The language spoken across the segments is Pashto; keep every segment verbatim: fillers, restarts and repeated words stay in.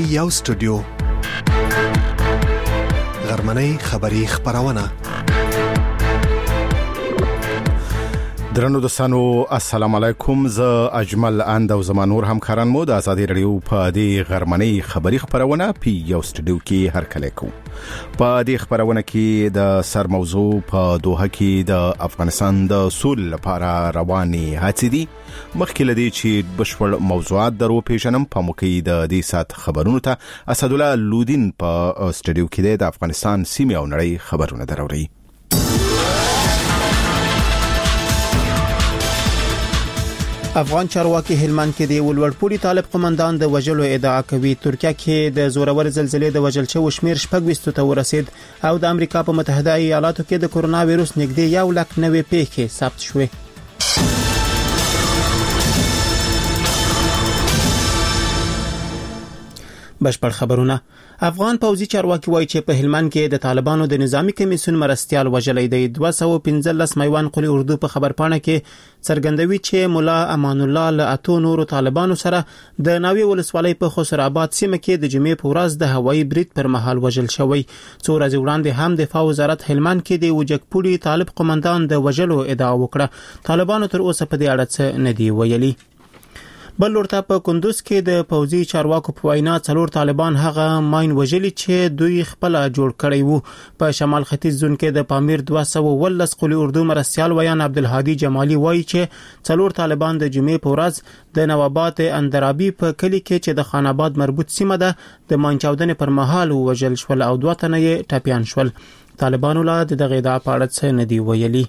یو سټوډیو غرمنۍ خبری خبرونه. درنو دوستانو السلام علیکم. زه اجمل اند او زمانور همکاران مو د ازادي رادیو په دې غرمنۍ خبری خبرونه په یو سټوډیو کې هر کله کوم. په دې خبرونه کې د سر موضوع په دوحه کې د افغانستان د سول لپاره رواني هڅې دي. مخکې لدی چې بشپړ موضوعات درو پیژنم په موقع د دې سات خبرونو ته اسد الله لودین په سټوډیو کې د افغانستان سیمه او نړۍ خبرونه دروړي. افغان چارواکي هلمند کې د ولورپوري طالب قومندان د وژلو ادعا کوي. ترکیه کې د زورور زلزلې د وژل شوو شمیر شپږ ته ورسید او د امریکا په متحده ایالاتو کې د کورونا وایروس نږدې یو لک نوې پیښې ثبت شوې. بشپړ خبرونه. افغان پوځي چارواکي وایي چې په هلمند کې د طالبانو د نظامی کمیسیون مرستيال وژلې دی. دوه سوه پنځلس میوان قلی اردو په خبرپاڼه کې څرګندوي چې مولا امان الله له اتو نورو طالبانو سره د ناوی ولسوالۍ په خسر آباد سیمه کې د جمعې په ورځ د هوایي برید پر مهال وژل شوی. څو ورځې وړاندې هم د دفاع وزارت هلمند کې د وجګپوري طالب قومندان د وژلو ادعا وکړه. طالبانو تر اوسه په دې اړه څه نه دی ویلي. بل ورته په کندوز کې د پوځي چارواکو په وینا څلور طالبان هغه ماین وژلي چې دوی خپل جوړ کړی وو. په شمال ختیځ زون کې د پامیر دوه سوه ولس قلی اردو مرستيال ویان عبدالهادي جمالي وایي چې څلور طالبان د جمعې په ورځ د نوابات اندرابي په کلی کې چې د خان آباد مربوط سیمه ده د مانچاودنې پر مهال وژل شول او دوه تنه یې ټپيان شول. طالبانو لا دغه ادعا په اړه څه نه دی ویلي.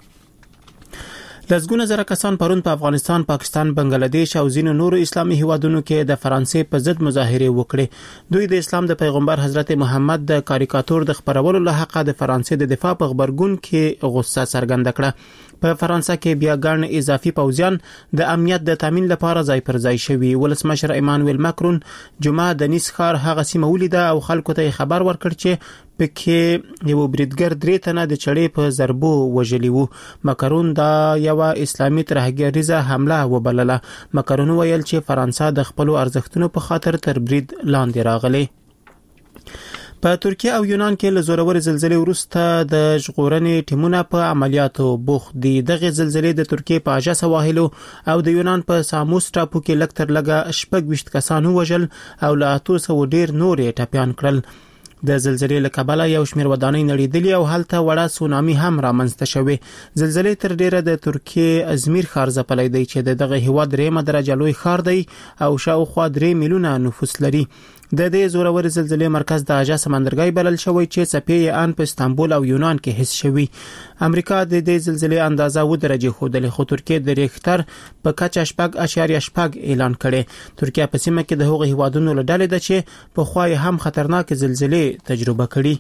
لسګونه زره کسان پرون په افغانستان، پاکستان، بنگلاديش او ځینو نورو اسلامي هیوادونو کې د فرانسې په ضد مظاهره وکړې. دوی د اسلام د پیغمبر حضرت محمد د کاریکاتور د خبرولو له حق د فرانسې د دفاع په خبرګون کې غوسه څرګنده کړه. په فرانسه کې بیا ګڼ اضافي پوځیان د امنیت د تامین لپاره ځای پر ځای شوي. ولسمشر ایمانوئل ماکرون جمعه د نیس ښار هغه سیمه ولیده او خلکو ته خبر ورکړ چې پکې یو بریدګر درې تنه د چړې په ضربو وژلي وو. ماکرون دا یو اسلامي ترهګریزه حمله وبلله. ماکرون ویل چې فرانسه د خپل ارزښتونو په خاطر تر برید لاندې راغله. په ترکیه او یونان کې له زورور زلزلې وروسته د ژغورنې ټیمونه په عملیاتو بوخت دي. دغه زلزلې د ترکیه په اجا سواحلو او د یونان په ساموس ټاپو کې لکتر لګه شپږ وشت کسان وژل او له اتو سوه ډیر نورې ټپيان کړل. د زلزلې له کبله یو شمېر ودانۍ نړیدلې او هلته وړه سونامي هم رامنځته شوې. زلزلې تر ډیره د ترکیه ازمیر ښار ځپلی دی چې دغه هیواد درېمه درجه لوی ښار دی او شاوخوا درې میلیونه نفوس لري. د دې زورور زلزلې مرکز د اجا سمندرګي بلل شوی چې څپې ان په استانبول او یونان کې حس شوی. امریکا د دې زلزلې اندازه و درجه خوده خو ترکیه د ریختر په کچه شپږ اشاریه شپږ اعلان کړي. ترکیه په سیمه کې د هغو هیوادونو له ډلې ده چې په خوای هم خطرناک زلزلې تجربه کړي.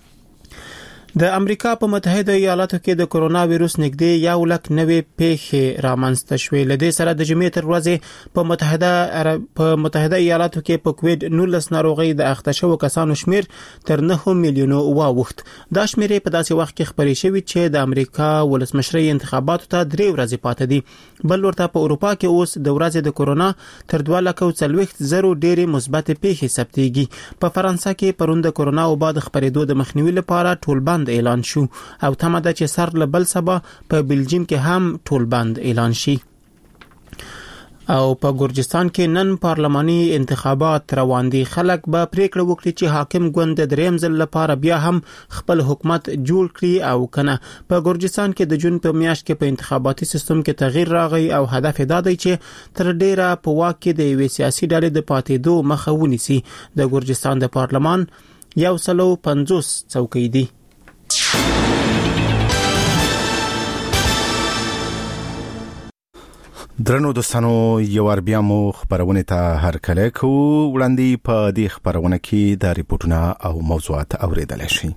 د امریکا په متحده ایالاتو کې د کورونا وایروس نږدې یو لک نوې پیښې رامنځته شوې. لدې سره د جمعې تر ورځې په متحده په متحده ایالاتو کې په کووډ نولس ناروغي د اخته شوو کسانو شمیر تر نه میلیونو واوښت. دا شمیر په داسې وخت کې خبري شوی چې د امریکا ولسمشرۍ انتخاباتو ته درې ورځې پاتې دي. بل ورته په اروپا کې اوس د ورځې د کورونا تر دوه لک او څلوېښت زرو ډېرې مثبت پیښې ثبتېږي. په فرانسه کې پرون د کورونا وبا د خبرېدو د مخنیوي لپاره ټول بند اعلان شو او تمه ده چې سر له بل سبا په بلجیم کې هم ټول بند اعلان شي. او په ګورجستان کې نن پارلماني انتخابات روان دي. خلک به پریکړه وکړي چې حاکم ګوند د دریم ځل لپاره بیا هم خپل حکومت جوړ کړي او کنه. په ګورجستان کې د جون په میاشت کې په انتخاباتي سیستم کې تغییر راغی او هدف دا دی چې تر ډیره په واک کې د یوې سیاسي ډلې د پاتېدو مخه ونیسي. د ګورجستان د پارلمان یو سلو پنځوس څوکۍ دي. درنو دوستانو یو ور بیا مو خبرونه ته هر کله کو وړاندې په دې خبرونه کې د ریپورتونو او موضوعات اوریدل شي.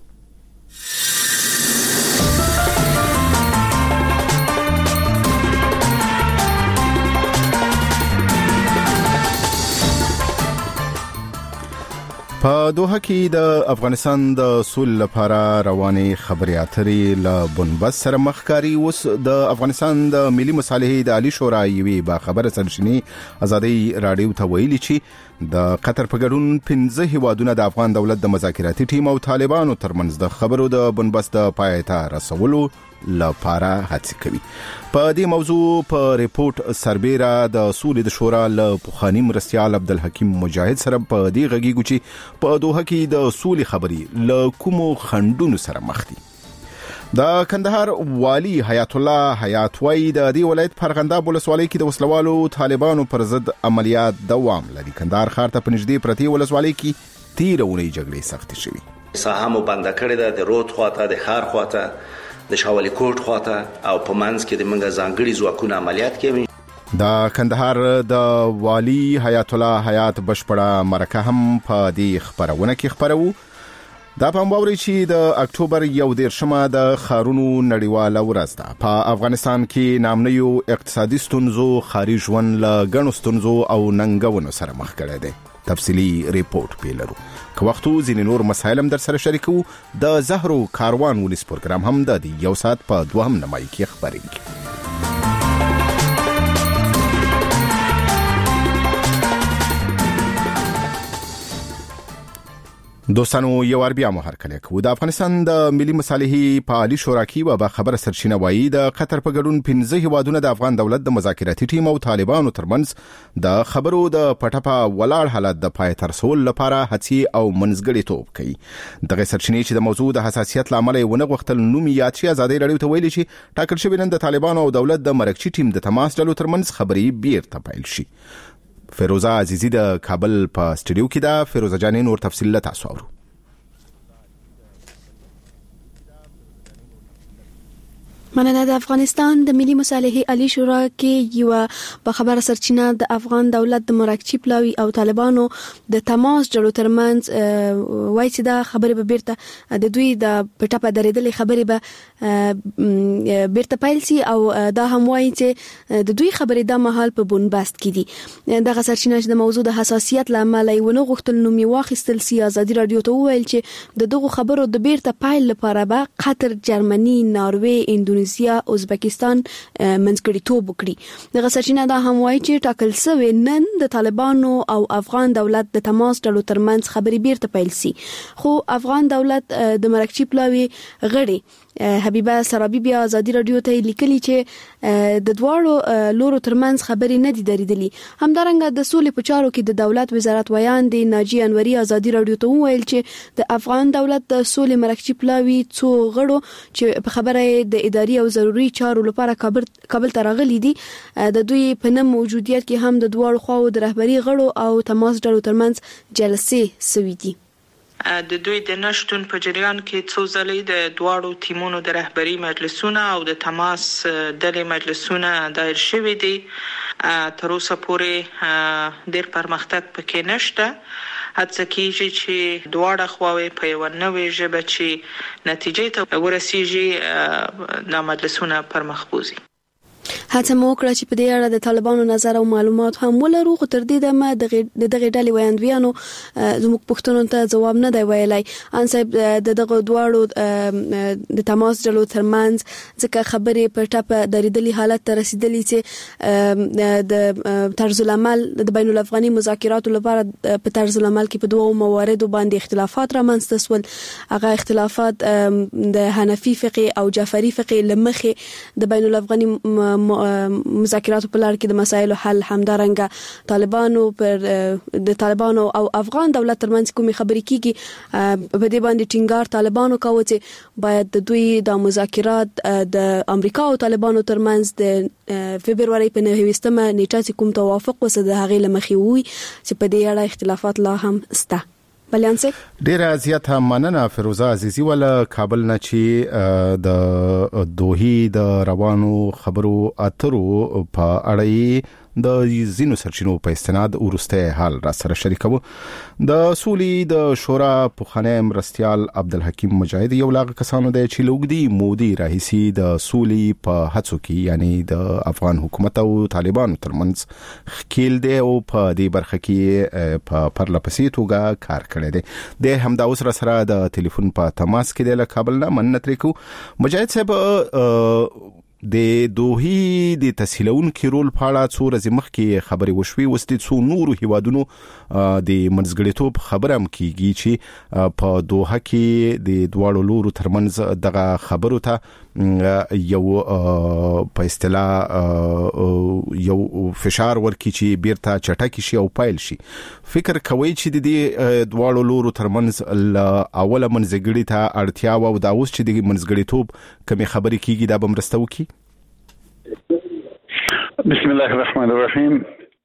په دوحه کې د افغانستان د سولې لپاره روانې خبرې اترې له بنبست سره مخکاري. اوس د افغانستان د ملي مصالحې د عالی شورا یوې باخبره سرچینې ازادي رادیو ته ویلي چې د قطر په ګډون پنځه هیوادونه د افغان دولت د مذاکراتي ټیم او طالبانو ترمنځ د خبرو د بنبست د پای ته رسولو لپاره هڅه کوي. په دې موضوع په ریپورت سربېره د سولې د شورا له پخواني مرستیال عبدالحکیم مجاهد سره په دې غږیږو چې په دوحه کې د سولې خبرې له کومو خنډونو سره مخ دي. د کندهار والی حیات الله حیات وای د دې ولایت فرغنداب ولسوالۍ کې د وسلوالو طالبانو پر ضد عملیات دوام لري. کندهار ښار ته پنځدې پرتی ولسوالۍ کې تیرونې جګړې سختې شوې. ساحه مو بنده کړې ده، د رود خواته، د خار خواته، د شاولی کوټ خواته او په منځ کې د منګه ځانګړي ځواکونه عملیات کوي. د کندهار د والی حیات الله حیات بشپړه مرکه هم په دې خبرونه کې خبرو. دا په مباوري چې د اکتوبر یو دیرشمه د خارونو نړیواله ورځ ده. په افغانستان کې نامنیو اقتصادي ستونزو خاري ژوند له ګڼو ستونزو او ننګونو سره مخ کړی دی. تفصیلی ریپورت پیلرو که وختو ځینې نور مسایل هم در سره شریکو. د زهرو کاروان ولس پروګرام هم د یو ساعت په دوهم نمای کې خبرېږي. دوستانو یو ور بیا مو هر کله کو. د افغانستان د ملي مصالحې په عالی شورا کې به خبره سرچینه وایي د قطر په ګډون پنځه هیوادونه د افغان دولت د مذاکراتي ټیم او طالبانو ترمنځ د خبرو د پټپا ولاړ حالت د پای تر رسول لپاره هڅې او منځګړی توپ کوي. دغه سرچینې چې د موضوع د حساسیت لامل ونه غوښتل نوم یاد شي. ازادي رادیو ته ویلي چې ټاکل شوی نن د طالبانو او دولت د مرکزي ټیم د تماس ډلو ترمنځ خبرې بیرته پیل شي. فیروزه عزیزی د کابل په سټډیو کې ده. فیروزه جانې نور تفصیل له تاسو اورو. مننه. د افغانستان د ملي مصالحې عالی شورا کې یو په خبره سرچینه د افغان دولت د مرکزي پلاوی او طالبانو د تماس ډلو ترمنځ وایي چې دا خبرې به بیرته د دوی د پټپا درېدلې خبرې به بیرته پیل شي او دا هم وایي چې د دوی خبرې د مهال په بنبست کې دي. دغه سرچینه چې د موضوع د حساسیت لامل یې ونه غوښتل نوم یې واخیستل سي. ازادي رادیو ته وویل چې د دغه خبرو د بیرته پیل لپاره به قطر، جرمني، ناروې، اندونیزیا، ازبکستان منځګړیتوب وکړي. دغه سرچینه دا هم وایي چې ټاکل شوی نن د طالبانو او افغان دولت د تماس ډلو ترمنځ خبرې بیرته پیل شي. خو افغان دولت د مرکزي پلاوی غړي حبیبه سرابی بیا ازادي رادیو ته لیکلي چې د دواړو لورو ترمنځ خبرې نه دي درېدلې. همدارنګه د سولې په چارو کې د دولت وزارت ویان دی ناجی انوري ازادي رادیو ته وویل چې د افغان دولت د سولې مرکزي پلاوی څو غړو چې په خبره د اداري او ضروري چارو لپاره کابل کابل ته راغلي دي د دوی په نه موجودیت کې هم د دواړو خواو د رهبري غړو او تماس ډلو ترمنځ جلسې سوي دي. د دوی د نشټون په جریان کې څو ځلې د دواړو ټیمونو د رهبري مجلسونه او د تماس ډلې مجلسونه دایر شوي دي. تر اوسه پورې ډېر پرمختګ پکې نشته. هڅه کیږي چې دواړه خواوې په یو نوې ژبه چې نتیجې ته ورسیږي د مجلسونه پر مخ بوزي. هڅه مو وکړه چې په دې اړه د طالبانو نظر او معلومات هم ولرو. خو تر دې دمه د دغه ډلې ویاندویانو زموږ پوښتنو ته ځواب نه دی ویلی. ان صاحب د دغه دواړو د تماس ډلو ترمنځ ځکه خبرې په ټپه درېدلي حالت ته رسیدلي چې د طرز العمل د بین الافغاني مذاکراتو لپاره په طرز العمل کې په دوو مواردو باندې اختلافات رامنځته شول. هغه اختلافات د حنفي فقه او جعفري فقه لمخې د بین الافغاني مذاکراتو په لار کې د مسایلو حل همدارنګه طالبانو پر د طالبانو او افغان دولت ترمنځ کومې خبرې کیږي په دې باندې ټینګار طالبانو کاوه چې باید د دوی د مذاکرات د امریکا او طالبانو ترمنځ د فبرवरी په نهویستمه نیټه چې کوم توافق وسه د هغې لمخې وي چې په دې اړه اختلافات لا هم شته. ډیره زیاته مننه فیروزه عزیزی ول کابل نه چې د دوحې د روانو خبرو اترو په اړه د زینو سرچینو په استناد ورسته حال را سره شریکو. د سولې د شورا پوخانه مرستيال عبدالحکیم مجاهد یو لاغ کسانو د چلوګدي مودي راهسي د سولې په هڅو کې یعنی د افغان حکومت او طالبانو ترمنځ خکیل دی او په دې برخه کې په پرلپسې توګه کار کړی دی. د همدا اوس را سره د ټلیفون په تماس کې د کابل نه مننت ریکو. مجاهد صاحب د دوهی د تسهیلون کې رول پاړه څو ورځې مخکې خبرې وشوي، وستې څو نورو هیوادونو د منځګړیتوب خبره هم کیږي چې په دوحه کې د دواړو لورو ترمنځ دغه خبرو ته یو په اصطلاح یو فشار ورکړي چې بیرته چټکی شي او پایل شي. فکر کوي چې د دې دواړو لورو ترمنځ اوله منځګړی ته اړتیا و او دا اوس چې د منځګړیتوب کومې خبرې کیږي دا به مرسته وکړي. بسم الله الرحمن الرحیم.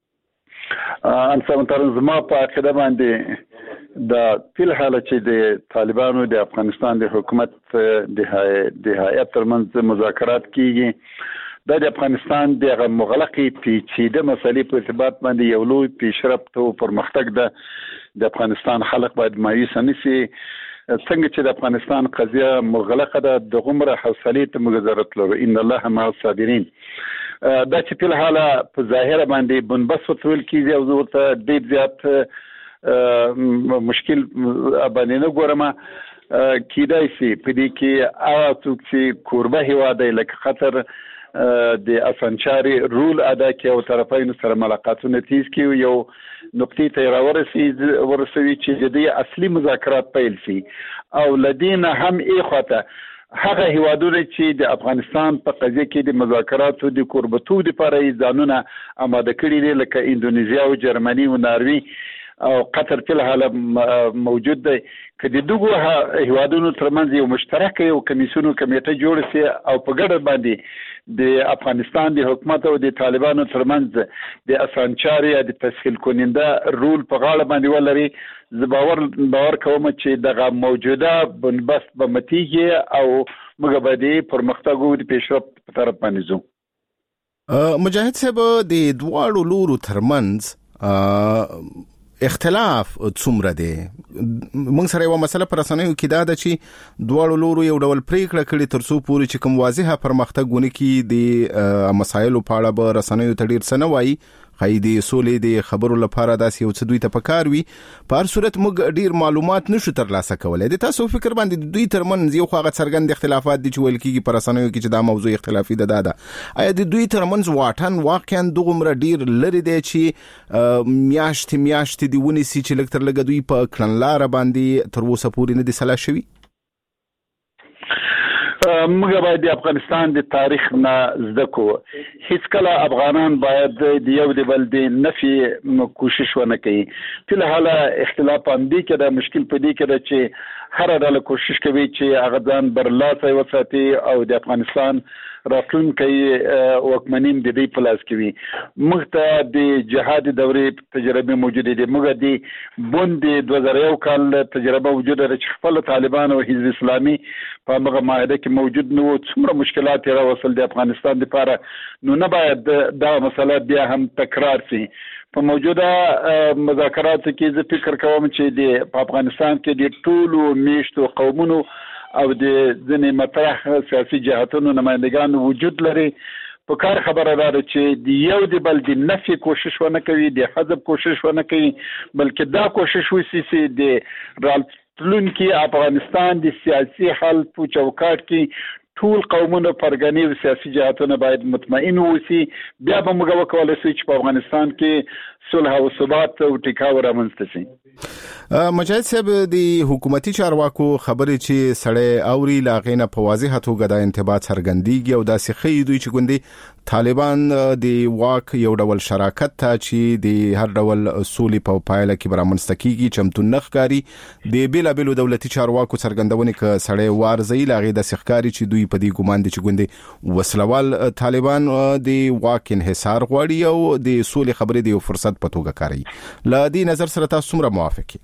ان سمترن زما په عقیده باندې د فل حاله چې د طالبانو د افغانستان د حکومت د هیئت ترمنځ مذاکرات کیږي د افغانستان د مغلقې پیچیده مسلې په ارتباط باندې یو لوی پیشرفت او پرمختګ د د افغانستان خلک باید مایوس نشي. څنګه چې د افغانستان قضیه مغلقه ده د غمره حوصلې ته مګذرت لرو ان الله مع الصابرین. دا چې په حاله په ظاهر باندې بنبس وتول کیږي او ورته ډېر زیات مشکل باندې نه ګورم کیدای شي په دې کې هغه څوک چې کوربه هیواد لکه خطر د اسانچاري رول ادا کوي او طرفین سره ملاقاتونه تیز کوي یو نقطې ته راورسي ورسوي چې د اصلي مذاکرات پیل شي او لدينا هم ایخوته هغه هیوادونه چې د افغانستان په قضیه کې د مذاکراتو د کوربتوب لپاره ځانونه آماده کړي دي لکه اندونیزیا او جرمني او ناروی او قطر په حاله موجود دی. که د دغه هیوادونو ترمنځ یو مشترک یو کمیسیون کمیټه جوړ شي او په ګډه باندې د افغانستان د حکومت او د طالبانو ترمنځ د اسانچاري د تسهیل کننده رول په غاړه باندې ولري، زه باور باور کوم چې دغه موجوده بنبست به متیږي او موږ به د پرمختګ او د پیشرفت په طرف باندې ځو. مجاهد صاحب د دواړو لورو ترمنځ اختلاف څومره دی؟ موږ سره یو مسله پر اسانه کې دا ده چې دواړو لورو یو ډول پریکړه کړې تر څو پورې چې کوم واضحه پرمختګ ونه کړي د مسایلو په اړه به رسنیو ته ډیر څه نه وایي، خایدي سولې د خبرو لپاره داسې یو څه دوی ته پکار وي. په هر صورت موږ ډیر معلومات نشو ترلاسه کولای. د تاسو فکر باندې دوی ترمنځ یو خاغه څرګند اختلافات دي چې ویل کېږي پر اسانه کې چې دا موضوع اختلافي ده ده آیا د دوی ترمنځ واټن واقعا دغه ډیر لري دی چې میاشتې میاشتې دی ونیسي چې لکتر لګ دوی په کلنلار باندې تر اوسه پورې نه دي سلا شوي؟ موږ باید د افغانستان د تاریخ نه زده کو. هیڅ کله افغانان باید د یو د بل د نفي کوشش ونه کوي. په حاله اختلاف هم دي کې د مشکل په دې کې ده چې هر ډول کوشش کوي چې هغه ځان برلاسه وساتي او د افغانستان راتلونکي وکمنیم د دې په لاس کې وي. موږ ته د جهاد دورې تجربه موجوده دي. موږ د بوند دوه زره یو کال تجربه موجوده ده چې خپل طالبان او حزب اسلامي په هغه معاهده کې موجود نو څومره مشکلات را وصل د افغانستان لپاره، نو نه باید دا مسله بیا هم تکرار شي. په موجوده مذاکراتو کې زه فکر کوم چې د افغانستان کې د ټولو میشتو قومونو او د ځینې مطرح سیاسي جهاتونو نمائندگان وجود لري. په کار خبره ده چې د یو د بل د نفي کوشش ونه کوي، د حذف کوشش ونه کوي، بلکې دا کوشش وشي چې د راتلونکي افغانستان د سیاسي حل په چوکاټ کې ټول قومونه پرګنی او سیاسي جهاتونه باید مطمئن وسی. بیا به موږ وکولای شو چې په افغانستان کې صلح او ثبات او ټیکاو رامنځته شي. مجاهد صاحب د حکومتي چارواکو خبرې چې سړی اوري لاغینه په واضحه توګه د انتباه څرګندېږي او داسې خې دوی چې ګوندې طالبان د واک یو ډول شراکت ته چې د هر ډول سولې په پایله کې برامنځته کیږي چمتو نخکاری د بیلابلو دولتي چارواکو څرګندونه ک سړی وارزي لاغې د سخکاری چې دوی په دې ګمان دي چې ګوندې وسلوال طالبان د واک انحصار غواړي او د سولې خبرې د یو فرصت په توګه کوي. لا دې نظر سره تاسو څومره موافقه؟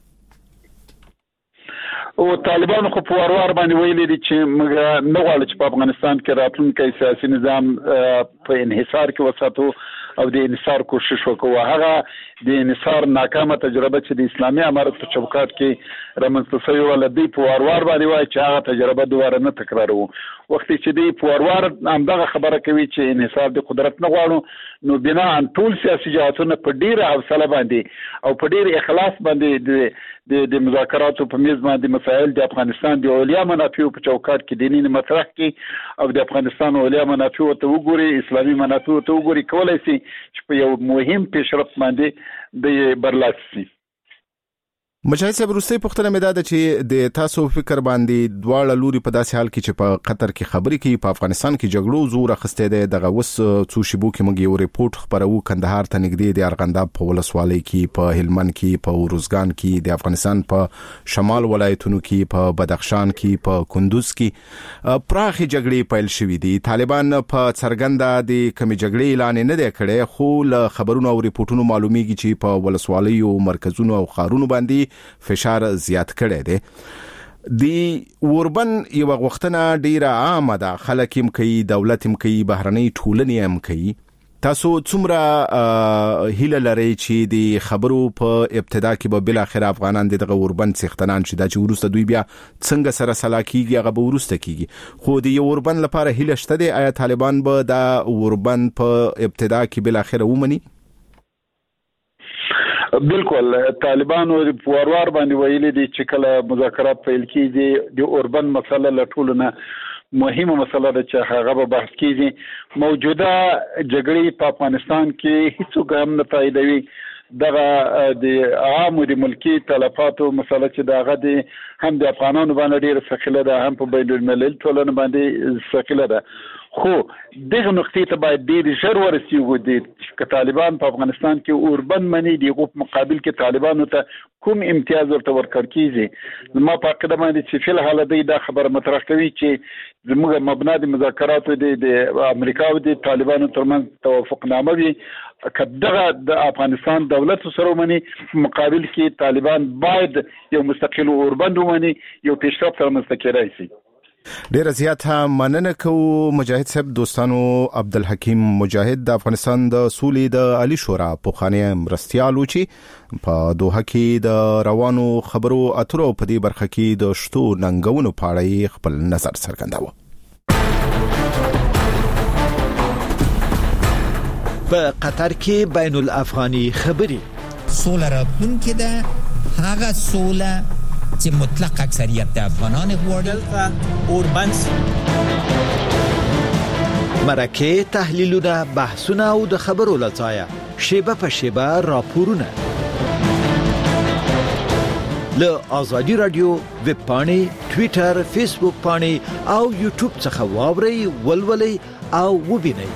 او طالبان خو په وروار باندې ویلي دي چې موږ نه غواړو چې په افغانستان کې راتلونکي سیاسي نظام په انحصار کې وساتو او د انحصار کوشش وکړو. هغه د انحصار ناکامه تجربه چې د اسلامي امارت په چوکاټ کې رامنځته شوې وه، له دوی په وار باندې وایي چې هغه تجربه دوباره نه تکراروو. وخت چې دوی په وار همدغه خبره کوي چې انحصار د قدرت نه غواړو، نو بنا ټول سیاسي جهاتونه په ډیره حوصله باندې او په ډیر اخلاص باندې د د مذاکراتو په میز باندې مسائل د افغانستان د اولیا منافع په چوکاټ کې دیني مطرح کې او د افغانستان اولیا منافع ته وګوري، اسلامي منافع ته وګوري، کولای شي چې په یو مهم پیشرفت باندې د برلاسی شي. مجاهد صاحب، وروستۍ پوښتنه مې دا ده چې د تاسو فکر باندې دواړه لوري په داسې حال کې چې په قطر کې خبرې کوي، په افغانستان کې جګړو زور اخیستی دی، دغه اوس څو شیبو کې موږ یو ریپورت خپرو کندهار ته نږدې د ارغنداب په ولسوالۍ کې، په هلمند کې، په اروزګان کې، د افغانستان په شمال ولایتونو کې، په بدخشان کې، په کندوز کې پراخې جګړې پیل شوې دي. طالبان په څرګنده د کمې جګړې اعلان نه دی کړی، خو له خبرونو او ریپورتونو معلومیږي چې په ولسوالیو، مرکزونو او ښارونو باندې فشار زیات کړی دی. د اوربن یو غوښتنه ډیره عامه ده، خلک هم کوي، دولت هم کوي، بهرنۍ ټولنې هم کوي. تاسو څومره هیله لرئ چې د خبرو په ابتدا کې به بل اخر افغانان دغه اوربن څښتنان شي، دا چې ورسته دوی بیا څنګه سره سلا کیږي هغه به ورسته کیږي، خو د یو اوربن لپاره هیله شته دی. آیا طالبان به دا اوربن په ابتدا کې بل اخر ومني؟ بالکل، طالبانو په وروار باندې ویلي دي چې کله مذاکرات پیل کیږي د اوربن مسله له ټولو نه مهمه مسله ده چې هغه به بحث کیږي. موجوده جګړې په افغانستان کې هیڅوک هم نه تاییدوي. دغه د عامو د ملکی تلفاتو مسله چې دغه د هم د افغانانو باندې ډیره ثقيله ده، هم په بین الملل ټولنه باندې ثقيله ده. خو دغه نقطې ته باید ډیر ژر ورسیږو چې طالبان په افغانستان کې اوربن مني، دغه په مقابل کې طالبانو ته کوم امتیاز ورته ورکړ کیږي. ما په عقیده باندې چې فل حال دی دا خبره مطرح کوي چې زموږ مبنا د مذاکراتو د امریکا او د طالبانو ترمنځ توافقنامه وي، کداغه د افغانستان دولت سره مني، په مقابل کې طالبان باید یو مستقل اوربن ومني، یو پیشرفت رامنځته کړای شي. ډیر زیاته مننه کوو مجاهد صاحب. دوستانو، عبدالحکیم مجاهد د افغانستان د سولې د عالی شورا پوخانی مرستیال و چې په دوحه کې د روانو خبرو اترو په دې برخه کې د شتو ننګونو په اړه خپل نظر څرګنداوه. په قطر کې بین الافغاني خبرې سوله راتلونکې ده، هغه سوله چې مطلق اکثریت د افغانان غواړي. اوربن مرکه تحلیلونه، بحثونه او د خبرو لڅایه شیبه په شیبه راپورونه له آزادی رادیو ویب پاڼې، ټوئیټر، فیسبوک پاڼې او یوټیوب څخه واورئ، ولولئ او وبینئ.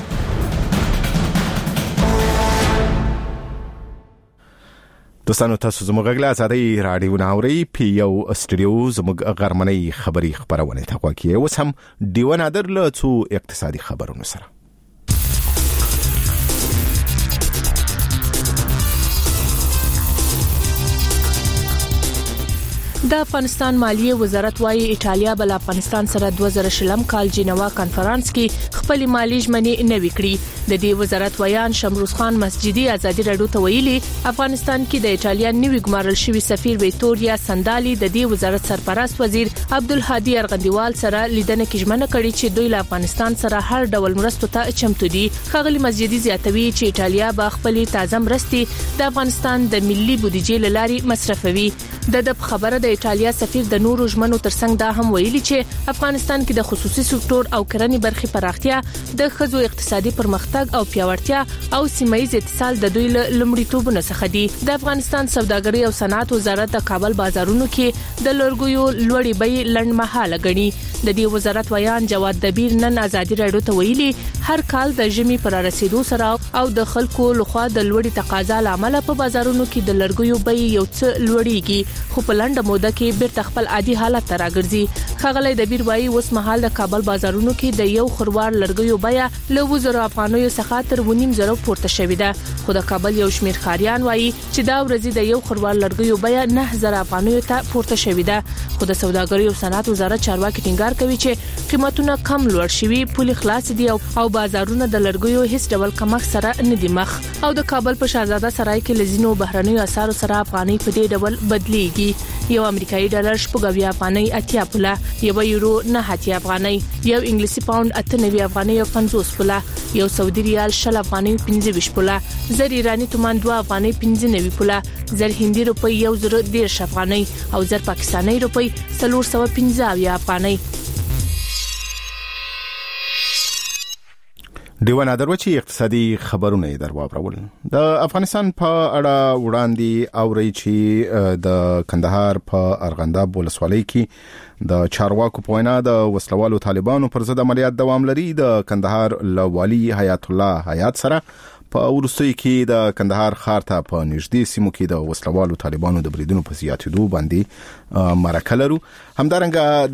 دوستانو، تاسو زموږ غږ له آزادۍ راډیو نه اورئ. په یو استودیو زموږ غرمنۍ خبري خبرونه ته غواړي. اوس هم دیو نادر له څو اقتصادي خبرونو سره. د افغانستان مالیه وزارت وايي ایټالیا بل افغانستان سره دوه زره شلم کال جنوا کانفرنس کې خپل مالی ژمنې نوي کړې. د دې وزارت ویان شمروز خان مسجدي ازادي رادیو ته ویلي افغانستان کې د ایټالیا نوي ګمارل شوی سفیر ویټوریا سندالي د دې وزارت سرپرست وزیر عبدالهادي ارغندیوال سره لیدنه کې ژمنه کړې چې دوی له افغانستان سره هر ډول مرستو ته چمتو دي. خغلی مسجدي زیاتوي چې ایټالیا به خپل تازه مرستې د افغانستان د ملي بودیجې لاري مصرفوي. د د خبره د ایټالیا سفیر د نورو ژمنو ترڅنګ دا هم ویلي چې افغانستان کې د خصوصي سکتور او کرنې برخې پراختیا، د ښځو اقتصادي پرمختګ او پیاوړتیا او سیمایي اتصال د دوی لومړیتوبونو څخه دي. د افغانستان سوداګري او صنعت وزارت د کابل بازارونو کې د لورګیو لوړې بیې لنډمهاله غني. د دې وزارت ویان جواد دبیر نن آزادي رادیو ته ویلي هر کال د ژمي پر رسیدو سره او د خلکو لخوا د لوړې تقاضا لامل په بازارونو کې د لورګیو بیې یو څه لوړیږي، خو په لنډه موده کې بیرته خپل عادي حالت ته راګرځي. خغلی دبیر وایي اوس مهال د کابل بازارونو کې د یو خروار لورګیو بیه له وزرو افغانیو څخه تر ونیم زرو پورته شوې ده، خو د کابل یو شمیر خاریان وایي چې دا ورځ د یو خروار لورګیو بیه نه زره افغانیو ته پورته شوې ده. خو د سوداګرۍ او صنعت وزارت چارواکي ټینګار ټینګار کوي چې قیمتونه کم لوړ شوي، پولي خلاص دي او بازارونه د لرګیو هیڅ ډول کمښت سره نه دي مخ. او د کابل په شاهزاده سرای کې لزینو بهرنیو اسعارو سره افغاني په دې ډول بدلیږي. یو امریکایي ډالر شپږ افغاني اتیا پوله، یو یورو نه اتیا افغاني، یو انګلیسي پاوند اته نوي افغاني او پنځوس پوله، یو سعودي ریال شل افغاني پنځه ویشت پوله، زر ایرانی تومان دوه افغاني پنځه نوي پوله، زر هندي روپی یو زر دیرش افغاني او زر پاکستاني روپی څلور سوه پنځه اویا افغاني. دیوان ادروچی اقتصادي خبرونه در واورول. د افغانستان په اړه وړاندې اوري چې د کندهار په ارغنداب ولسوالۍ کې د چارواکو په وینا د وسلوالو طالبانو پر ضد عملیات دوام لري. د کندهار لوالي حیات الله حیات سره په ورستۍ کې د کندهار ښار ته په نږدې سیمو کې د وسلوالو طالبانو د بریدونو په زیاتېدو باندې مرکه لرو. همدارنګه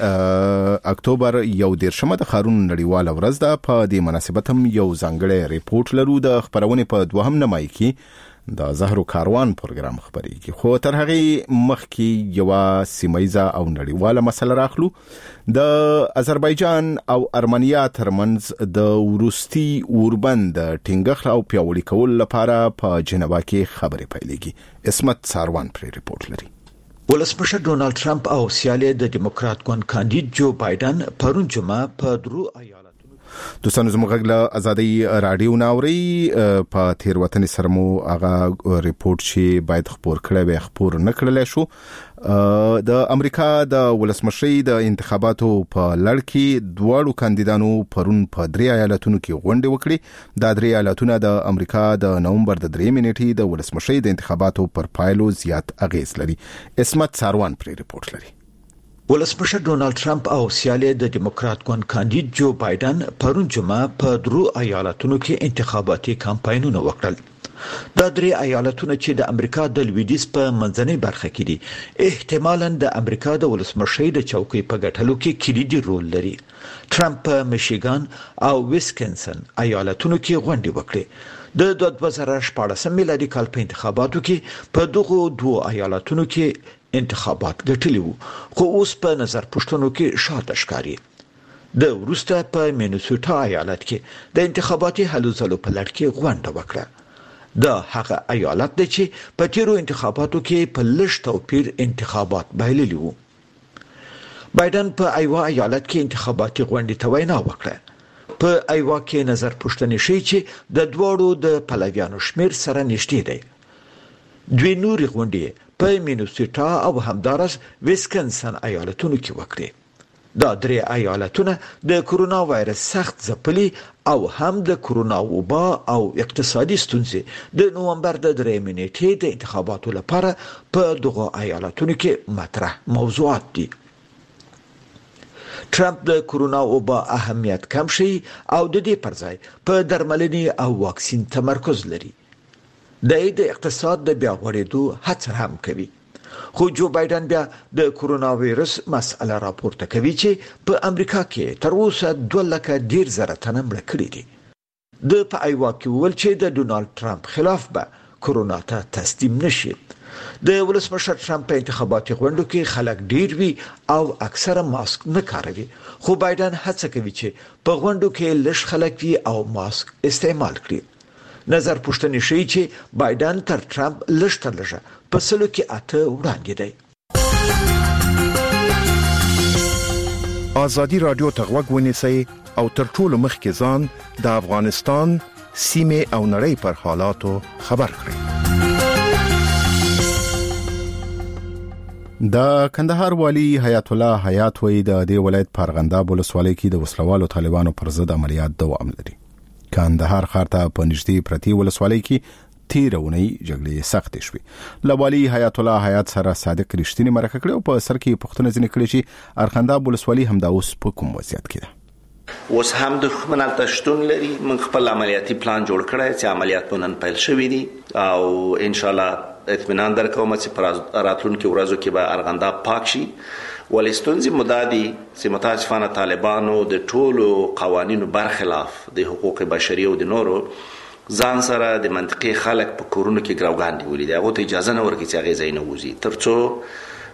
د اکتوبر یو دیرشمه د ښارونو نړیواله ورځ ده. په دې مناسبت هم یو ځانګړی ریپورت لرو. د خبرونې په دوهم نیمایي کې د زهرو کاروان پروګرام خبرېږي، خو تر هغې مخکې یو سیمایزه او نړیواله مسله راخلو. د آذربایجان او ارمنیا ترمنځ د وروستي اوربند ټینګښت او پیاوړي کول لپاره په جنیوا کې خبرې پیلېږي. اسمت ساروان پر ریپورت لري. ولسمشر ډونالد ټرمپ او سیاله د ډیموکرات ګوند کاندید جو بایدن پرون جمعه په درو ایالتونو دوستانو زموږ له ازادي رادیو ناوري په تیروتنې سره مو هغه ریپورت چې باید خبر کړی وي خبر نه کړل شو. د امریکا د ولسمشرۍ د انتخاباتو په لړ کې دواړو کاندیدانو پرون په درې ایالتونو کې غونډه وکړه. دا درې ایالتونه د امریکا د نومبر د درې منېټې د ولسمشرۍ د انتخاباتو پر پایلو زیات اغیز لري. اسمت ساروان پر ریپورت لري. ولسمشر ډونالد ټرمپ او سیاله د ډیموکرات ګوند کاندید جو بایدن پرون جمعه په درو ایالتونو کې انتخاباتي کمپاینونه وکړل. دا درې ایالتونه چې د امریکا د لویدیځ په منځنۍ برخه کې دي احتمالاً د امریکا د ولسمشرۍ د چوکۍ په ګټلو کې کلیدي رول لري. ټرمپ په میشیګان او ویسکنسن ایالتونو کې غونډې وکړې. د دوه زره شپاړسم میلادي کال په انتخاباتو کې په دغو دوه ایالتونو کې انتخابات ګټلي وو، خو اوس په نظر پوښتنو کې شاته ښکاري. د وروسته په مینیسوټا ایالت کې د انتخاباتي هلو ځلو په لړ کې غونډه وکړه. دا هغه ایالت دی چې په تیرو انتخاباتو کې په لږ توپیر انتخابات بایللي وو. بایدن په ایوا ایالت کې انتخاباتي غونډې ته وینا وکړه. په ایوا کې نظر پوښتنې شي چې د دوړو د پلویانو شمیر سره نږدې دی. دوی نورې غونډې په مینیسوټا او همدارس ویسکنسن ایالتونو کې وکړي. دا درې ایالتونه د کرونا وایرس سخت ځپلي او هم د کرونا وبا او اقتصادي ستونزې د نومبر د درې منېټې د انتخاباتو لپاره په دغه ایالتونو کې مطرح موضوعات دي. ټرمپ د کرونا وبا اهمیت کم شي او د دې پر ځای په درملنې او واکسین تمرکز لري. د د اقتصاد د بیا غوړېدو هڅه هم کوي. خو جو بایدن بیا د کرونا وایرس مسله راپورته کوي چې په امریکا کې تر اوسه دوه لکه ډیر زره تنه مړه کړي دي. د په ایوا کې ویل چې د ډونالد ټرمپ خلاف به کرونا ته تسلیم نشي. د ولسمشر ټرمپ په انتخاباتي غونډو کې خلک ډیر وي او اکثره ماسک نه کاروي، خو بایدن هڅه کوي چې په غونډو کې لږ خلک وي او ماسک استعمال کړي. نظر پوښتنې شي چې بایدن تر ټرمپ لږ تر لږه په سلو کې اته وړاندې دی. ازادي رادیو ته غوږ ونیسئ او تر ټولو مخکې ځان د افغانستان سیمې او نړۍ پر حالاتو خبر کړئ. د کندهار والی حیات الله حیات وی د دې ولایت په ارغنداب ولسوالۍ کې د وسلوالو طالبانو پر ضد عملیات دوام لري. کندهار ښار ته په نږدې پرتی ولسوالۍ کې تیرونی جګړې سختې شوې. لوالي حیات الله حیات سره صادق رښتینی مرکه کړو په سر کې پښتنه ځنې کړی چې ارغنداب ولسوالۍ هم دا اوس په کوم وضعیت کې ده. اوس هم د خمنل تشتون لري. من خپل عملیاتي پلان جوړ کړی چې عملیات نن پیل شوې دي او ان شاء الله اطمینان درکوم چې پر راتلونکو ورځو کې به ارغنداب پاک شي. ولستونزي مدادي چې متاسفانه طالبانو د ټولو قوانینو برخلاف د حقوق بشري او د نورو ځان سره د منطقي خلک په کورونو کې ګراوګان نیولې دي. هغه ته اجازه نه ورکړي چې هغه ځای نه وځي ترڅو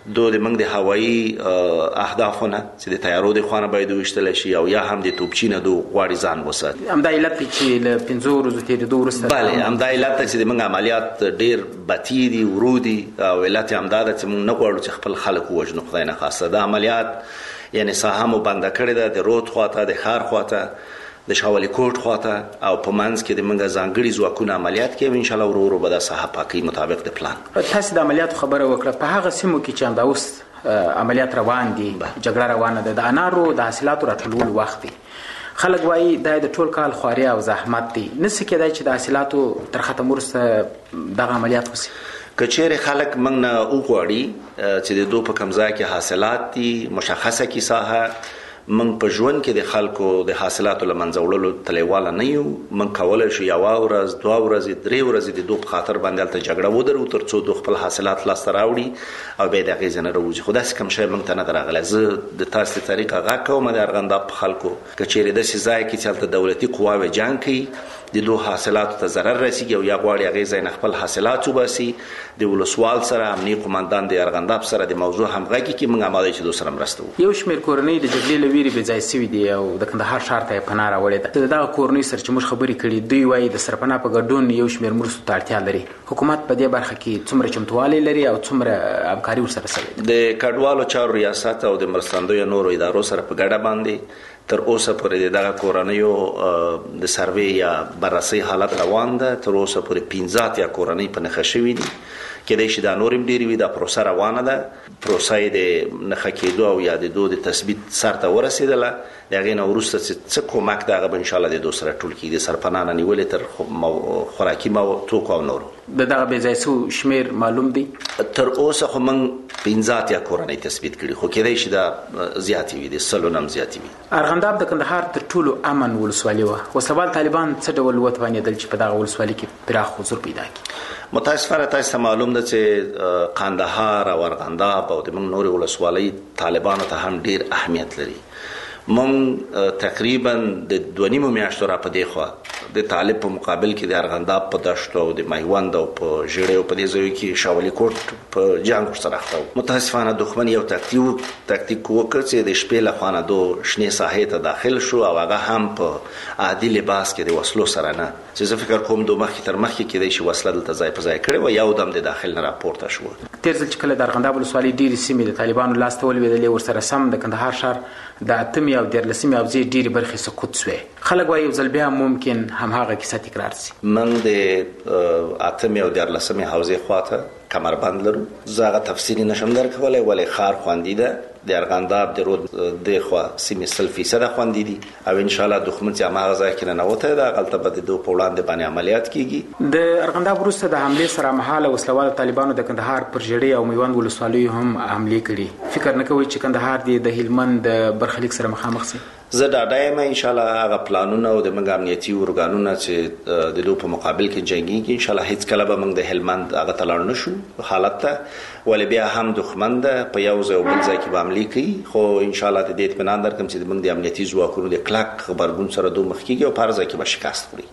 دو د موږ د هوایي اهدافونه چې د تیارو د خوانه باید وشتل شي او یا هم د توپچینه دو غواړي ځان وساتي. همدا علت چې له پنځو ورځو تیرېدو وروسته بله همدا علت چې موږ عملیات ډیر بتی دي ورودي او علت همدا ده چې موږ نه غواړو چې خپل خلک ووژنو. خدای نه خواسته د عملیات یعنی ساحه مو بنده کړې ده د رود خواته د ښار خواته د شاولي کوټ خواته او په منځ کې د منګه ځانګړي ځواکونه عملیات کوي. ان شاء الله ورو ورو به د ساحه پاکي مطابق د پلان. تاسو د عملیات خبره وکړه په هغه سیمو کې چې همدا اوس عملیات روان دي جګړه روانه ده د انارو د حاصلاتو راټولول وخت دی. خلک وایي دا د ټول کال خواري او زحمت دي نسې کېدای چې د حاصلاتو تر ختم وروسته دغه عملیات وشي. کچېره خلک موږ نه وغواړي چې د دوه په کمزای کې حاصلات دي مشخصه کی ساحه من په ژوند کې د خلکو د حاصلاتو لمنځه وړلو تلیواله نه یو. من کولای شو یو ورځ دوه ورځې درې ورځې د دوه په خاطر باندې الته جګړه ودرو تر څو د خپل حاصلات لاسته راوړي او به د غیزه نه راوځي. خو داسې کوم شی موږ ته نه درغله. زه د تاسو طریقه غا کوم د ارغنداب په خلکو کچېره د سزای کې چې الته دولتي قواوې جنگ کوي د دوه حاصلاتو ته ضرر رسیږي او یا غواړي غیزه نه خپل حاصلات وباسي د ولسوال سره امنیه قومندان د ارغنداب سره د موضوع همغږي کې موږ آماده چې دوه سره مرسته وکړو. یو شمېر کورنۍ د جګړې لویری به ځای سوي دي او د کندهار ښار ته پناه راوړې ده. دا کورنۍ سره چې موږ خبرې کړې دوی وایي د سرپناه په ګډون یو شمېر مرستو ته اړتیا لري. حکومت په دې برخه کې څومره چمتووالی لري او څومره همکاري ورسره شوې ده؟ د کډوالو چارو ریاست او د مرستندویو نورو ادارو سره په ګډه باندې تر اوسه پورې دغه کورنیو د سروې یا بررسي حالت روان ده. تر اوسه پورې پنځه اتیا کورنۍ په نښه شوي دي. کېدای شي دا نورم ډېرې وي. دا پروسه روانه ده. پروسه یې د نښه کېدو او یا د دو د تثبیت سر ته ورسېدله. د هغې نه وروسته چې څه کومک د هغه به انشاءالله د دو سره ټول کېږي د سرپناه نه نیولې تر خوراکي توکو او نورو. د دغه بې ځای سوو شمېر معلوم دی؟ تر اوسه خو موږ پنځه اتیا کورنۍ تثبیت کړي خو کېدای شي دا زیاتې وي د سلو نه هم زیاتې وي. ارغنداب د کندهار تر ټولو امن ولسوالي وه. وسلوال طالبان څه ډول وتوانېدل چې په دغه ولسوالي کې پراخ حضور پیدا کړي؟ متاسفانه تاسو ته معلوم ده چې قندهار او ارغنداب او د موږ نورې ولسوالۍ طالبانو ته هم ډېر اهمیت لري. مونږ تقریبا د دوه نیمو میاشتو را په دی خوا د طالب په مقابل کې د ارغنداب په دشتو او د میوند او په ژړې او په دې ځایو کې شاولي کوټ په جنگ ورسره اخته و. متاسفانه دښمن یو تکتیک تکتیک وکړ چې د شپې له خوا نه دو شنې ساحې ته داخل شو او هغه هم په عادي لباس کې د وسلو سره نه چې زه فکر کوم دو مخکې تر مخکې کېدای شي وسله دلته ځای په ځای کړې وه. یو دم د داخل نه راپورته شو. تېر ځل چې کله د ارغنداب ولسوالۍ ډېرې سیمې د طالبانو لاس ته ولوېدلې ورسره سم د کندهار ښار د اتمې او دیارلسمې حوزې ډېرې برخې سقوط شوې. خلک وایي یو ځل بیا ممکن هماغه کیسه تکرار شي. من د اتمې او دیارلسمې حوزې خواته کمربند لرو. زه هغه تفصیلي نشم درکولی ولې ښار خوندي ده. د ارغنداب د رود د خوا سیمې سل فیصده خوندي دي او انشاءالله دښمن چې هماغه ځای کې ننوتی ده هلته به د دو په وړاندې باندې عملیات کیږي. د ارغنداب وروسته د حملې سره مهاله وسلوالو طالبانو د کندهار پر ژړې او میوند ولسوالیو هم حملې کړي. فکر نه کوئ چې کندهار دې د هلمند د برخلیک سره مخامخ شي؟ زه ډاډه یم انشاءالله هغه پلانونه او د موږ امنیتي ارګانونه چې د دو په مقابل کې جنګېږي انشاءالله هیڅ کله به موږ د هلمند هغه ته لاړ نه شو حالت ته. ولې بیا هم دښمن ده په یو ځای او بل ځای کې به حملې کوي. خو انشاءالله د دې اطمینان درکړم چې موږ د امنیتي ځواکونو د کلک غبرګون سره دو مخ کېږي او په هر ځای کې به شکست خوري.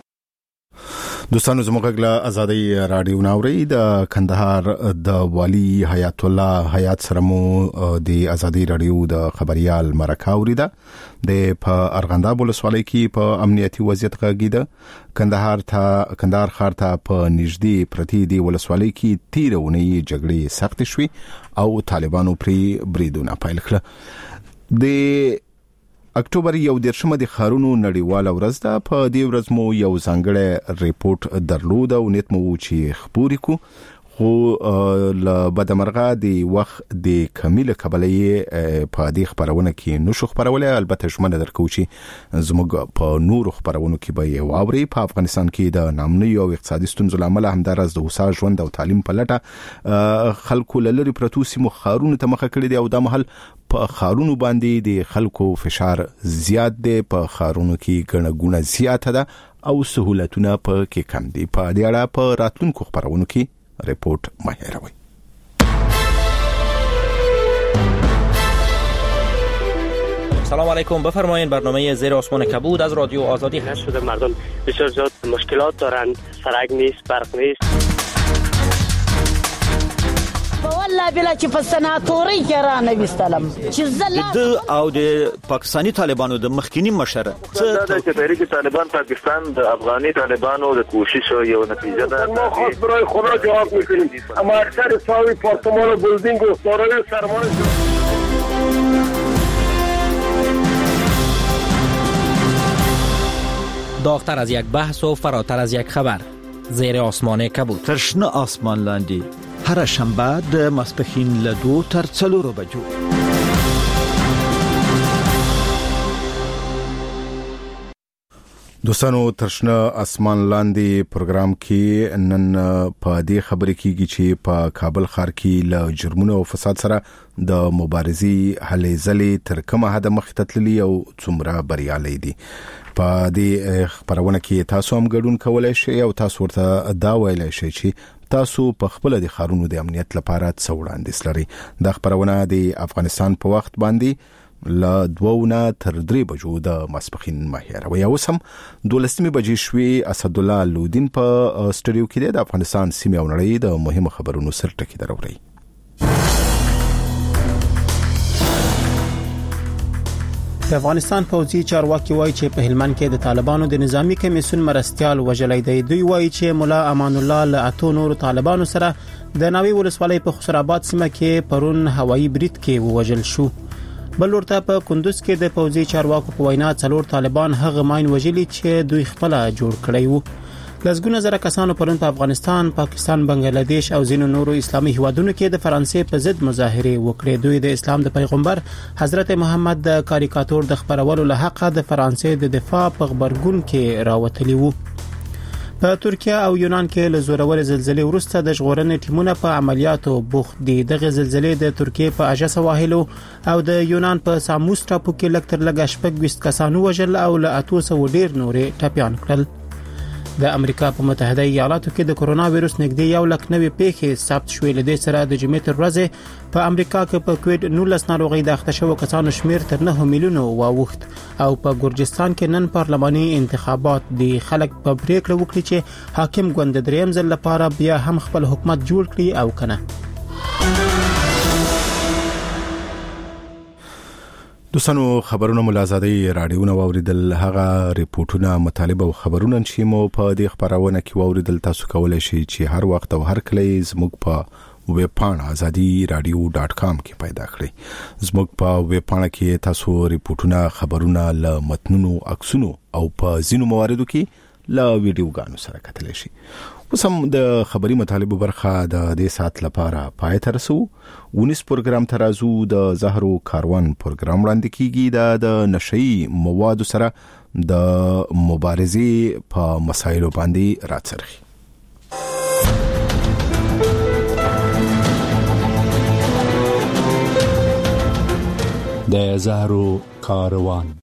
دوستانو زموږ غږ ازادي رادیو ناوري د کندهار د والی حیات الله حیات سره مو د ازادي رادیو د خبريال مرکه اوریده د په ارغنداب ولسوالۍ کې په امنیتي وضعیت غږیده. کندهار ته کندهار ښار ته په نږدې پرتی دی ولسوالۍ کې تیرونی جګړې سخت شوي او طالبانو پرې بریدونه پیل کړل. د اکتوبر یو دیرشمه د خارونو نړیواله ورځ ده. په دې ورځ مو یو ځانګړی ریپورت درلود او نیت مو چې خبرې کو خو ل بدمرغه د وخت د کمیله کبلې په دې خبرونه کې نشو خبرولای. البته ژمنه درکو چې زموږ په نورو خبرونو کې به یو اوري. په افغانستان کې د نامنوي او اقتصادي ستونزو لامل همدارس د وسا ژوند او تعلیم په لټه خلکو لری پروتو سیمو خارونو ته مخه کړی دی او د محل په خارونو باندې د خلکو فشار زیات دی. په خارونو کې ګڼه زیاته ده او سہولتونه په کې کم دي. په دې اړه په راتلونکو خبرونو کې ریپورت مهیروي. سلام علیکم. بفرمایید برنامه زیر آسمان کبود از رادیو آزادی هست. شده مردم بسیار زیاد مشکلات دارند. سرک نیست، برق نیست. با الله بلا چې په سناتوري کې را نه وستلم چې زله او د پاکستاني طالبانو د مخکینی مشر څه د تحریک طالبان پاکستان د افغاني طالبانو د کوشش یو نتیجه ده. ما خاص برای خدا جواب میکنیم اما اکثر ساوی پارتمان و بلدینگ و سارای سرمایه داغتر از یک بحث و فراتر از یک خبر. زیر آسمان کبود. ترشنه آسمان لاندی. هر شنبه د ماسپښین له دوه تر څلورو بجو. دوستانو ترشنه آسمان لاندې پروګرام کې نن په دې خبرې کېږي چې په کابل ښار کې له جرمونو او فساد سره د مبارزې هلې ځلې تر کومه حد مخ ته تللي او څومره بریالي دي. په دې خبرونه کې تاسو هم ګډون کولای شئ او تاسو ورته دا ویلای شئ چې تاسو په خپل د خارونو د امنیت لپاره څه وړاندیز لرئ. دا خبرونه د افغانستان په وخت باندې لا دوونه تر درې بجو د ماسپښین ماهر او یو سم دولسمه بجې شوي. اسد الله لودین په سټوډیو کې د افغانستان سیمه او نړۍ د مهمو خبرونو سر ټکی دروري. د افغانستان پوځي چارواکي وایي چې په هلمند کې د طالبانو د نظامی کمیسیون مرستيال وجلې دی. دوی وایي چې مولا امان الله له اتو نور طالبانو سره د ناوی ولسوالۍ په خسرآباد سیمه کې پرون هوایي برید کې ووجل شو. بل ورته په کندوز کې د پوځي چارواکو په وینا څلور طالبان هغه ماین وجلي چې دوی خپل جوړ کړی وو. لږونه زره کسانو پرون په افغانستان، پاکستان، بنگلاديش او ځینو نورو اسلامي هیوادونو کې د فرانسې په ضد مظاهره وکړې. دوی د اسلام د پیغمبر حضرت محمد د کاریکاتور د خبرولو له حق د فرانسې د دفاع په خبرګون کې راوتلی وو. په ترکیه او یونان کې له زورور زلزلې وروسته د ژغورنې ټیمونه په عملیاتو بوخت دي. دغه زلزلې د ترکیه په اجا سواحل او د یونان په ساموس ټاپو کې لکټر لګ شپږ وست کسانو وژل او له اتو سو ډیر نورې ټپيان کړل. د امریکا په متحده ایالاتو کې د کورونا وایرس نږدې یو لک نوې پیښې ثبت شوې. لدې سره د جمعې تر ورځې په امریکا کې په کووډ نولس ناروغي د اخته شوو کسانو شمیر تر نه میلیونو واوښت او په ګورجستان کې نن پارلماني انتخابات دي. خلک په پریکړه وکړي چې حاکم ګوند دریم ځل لپاره بیا هم خپل حکومت جوړ کړي او کنه. دوستانو خبرونه ملازادي رادیوونه واوریدل. هغه ریپورتونه مطالبه او خبرونه چې مو په دې خبرونه کې واوریدل تاسو کولای شئ چې هر وخت او هر کله زموږ په ویب پاڼه ازادي رادیو ډاټ کام کې پیدا کړئ. زموږ په ویب پاڼه کې تاسو ریپورتونه، خبرونه، ل متنونو، عکسونو او په ځینو مواردو کې ل ویډیوګانو سره کتلی شئ. اوس هم د خبري مطالبه برخه د دې سات لپاره پای ته رسو. ونیس پروګرام ترازو د زهرو کاروان پروګرام وړاندې کیږي د نشئی موادو سره د مبارزې په مسایلو باندې راڅرخي. د زهرو کاروان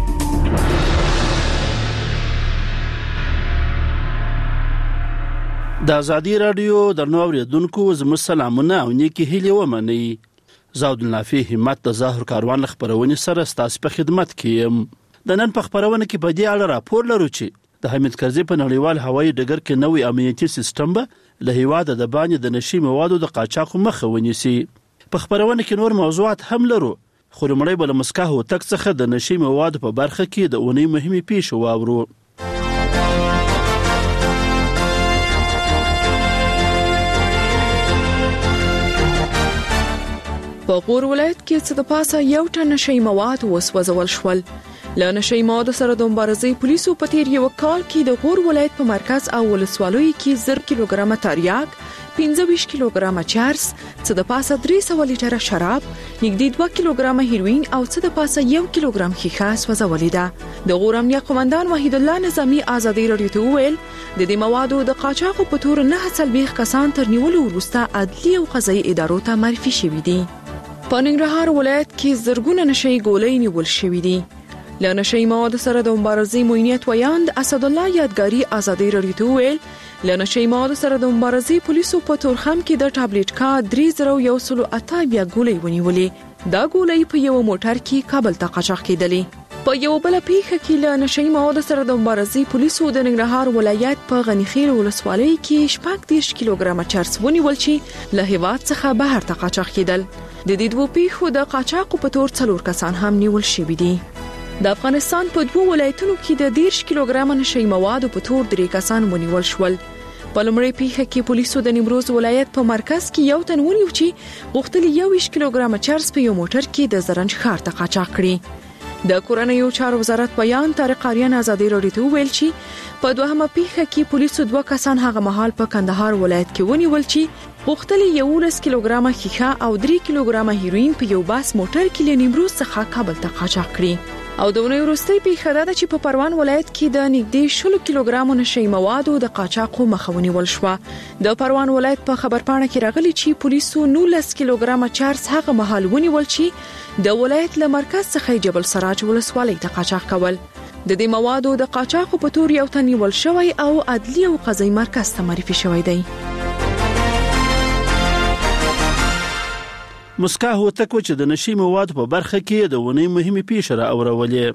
د ازادي رادیو د نو اوریدونکو زموږ سلامونه او نیکی هیله ومني. زاود النافي همت د زهر کاروان خبرونه سره ستاسو په خدمت کې يم. د نن په خبرونه کې په دې اړه راپور لرو چې د حمید کرزي په نړیوال هوایي ډګر کې نوې امنیتي سیستم به له هیواده د باندې د نشي موادو د قاچاق مخه ونیسي. په خبرونه کې نور موضوعات هم لرو، خو لمړی بل مسکه او تک څخه د نشي موادو په برخه کې د اونۍ مهمه پیښه واورو. په غور ولایت کې څه د پاسه یو ټن نشئی مواد وسوځول شول. له نشئی مواد سره د مبارزې پولیسو په تیر یو کال کې د غور ولایت په مرکز او ولسوالیو کې زر کیلوګرام تریاک، پنځه ویشت کیلوګرام چرس، څه د پاسه درې سوه لیټره شراب، نږدې دوه کیلوګرام هیروین او څه د پاسه یو کیلوګرام ښیښه سوځولې ده. د غور امنیه قومندان وحید الله نظامی ازادي رادیو ته وویل د دې موادو د قاچاقو په تور نه څلوېښت کسان تر نیولو وروسته عدلي او قضایي ادارو ته معرفي شوي دي. په ننګرهار ولایت کې زرګونه نشئی ګولۍ نیول شوې دي. له نشئی موادو سره د مبارزې موینیت ویاند اسد الله یادګاری ازادي رادیو ته ویل له نشئی موادو سره د مبارزې پولیسو په تورخم کې د ټابلیټ کا درې زره یو سل اته بیا ګولۍ ونیولې. دا ګولۍ په یو موټر کې کابل ته قاچاق کېدلې. په یو بل پیښه کې له نشئی موادو سره د مبارزې پولیسو د ننګرهار ولایت په غنیخیل ولسوالۍ کې شپږ دېرش کیلوګرامه چرس ونیول چې له هیواد څخه بهر ته قاچاق کېدل. د دې دوه پیښو د قاچاقو په تور څلور کسان هم نیول شوي دي. د افغانستان په دوه ولایتونو کې د دېرش کیلوګرامه نشئی موادو په تور درې کسان ونیول شول. په لومړۍ پیښه کې پولیسو د نیمروز ولایت په مرکز کې یو تن ونیو چې غوښتل یو ویشت کیلوګرامه چرس په یو موټر کې د زرنج ښار ته قاچاق کړي. د کورنیو چارو وزارت بیان طارق آریان ازادي راډیو ته ویل چې په دوهمه پیښه کې پولیسو دوه کسان هغه مهال په کندهار ولایت کې ونیول چې غوښتل یولس کیلوګرامه ښیښه او درې کیلوګرامه هیروین په یو باس موټر کې له نیمروز څخه کابل ته قاچاق کړي. او د ونې وروستۍ پیښه ده چې په پروان ولایت کې د نږدې شل کیلوګرامو نشئی موادو د قاچاقو مخه ونیول شوه. د پروان ولایت په خبرپاڼه کې راغلي چې پولیسو نولس کیلوګرامه چرس هغه مهال ونیول چې د ولایت له مرکز څخه جبل سراج ولسوالۍ ته قاچاق کول. د دې موادو د قاچاقو په تور یو تن نیول شوی او عدلی او قضایي مرکز ته معرفي شوی دی. مسکا هوتکو چې د نشئی موادو په برخه کې د ونې مهمه پیښه را اورولې.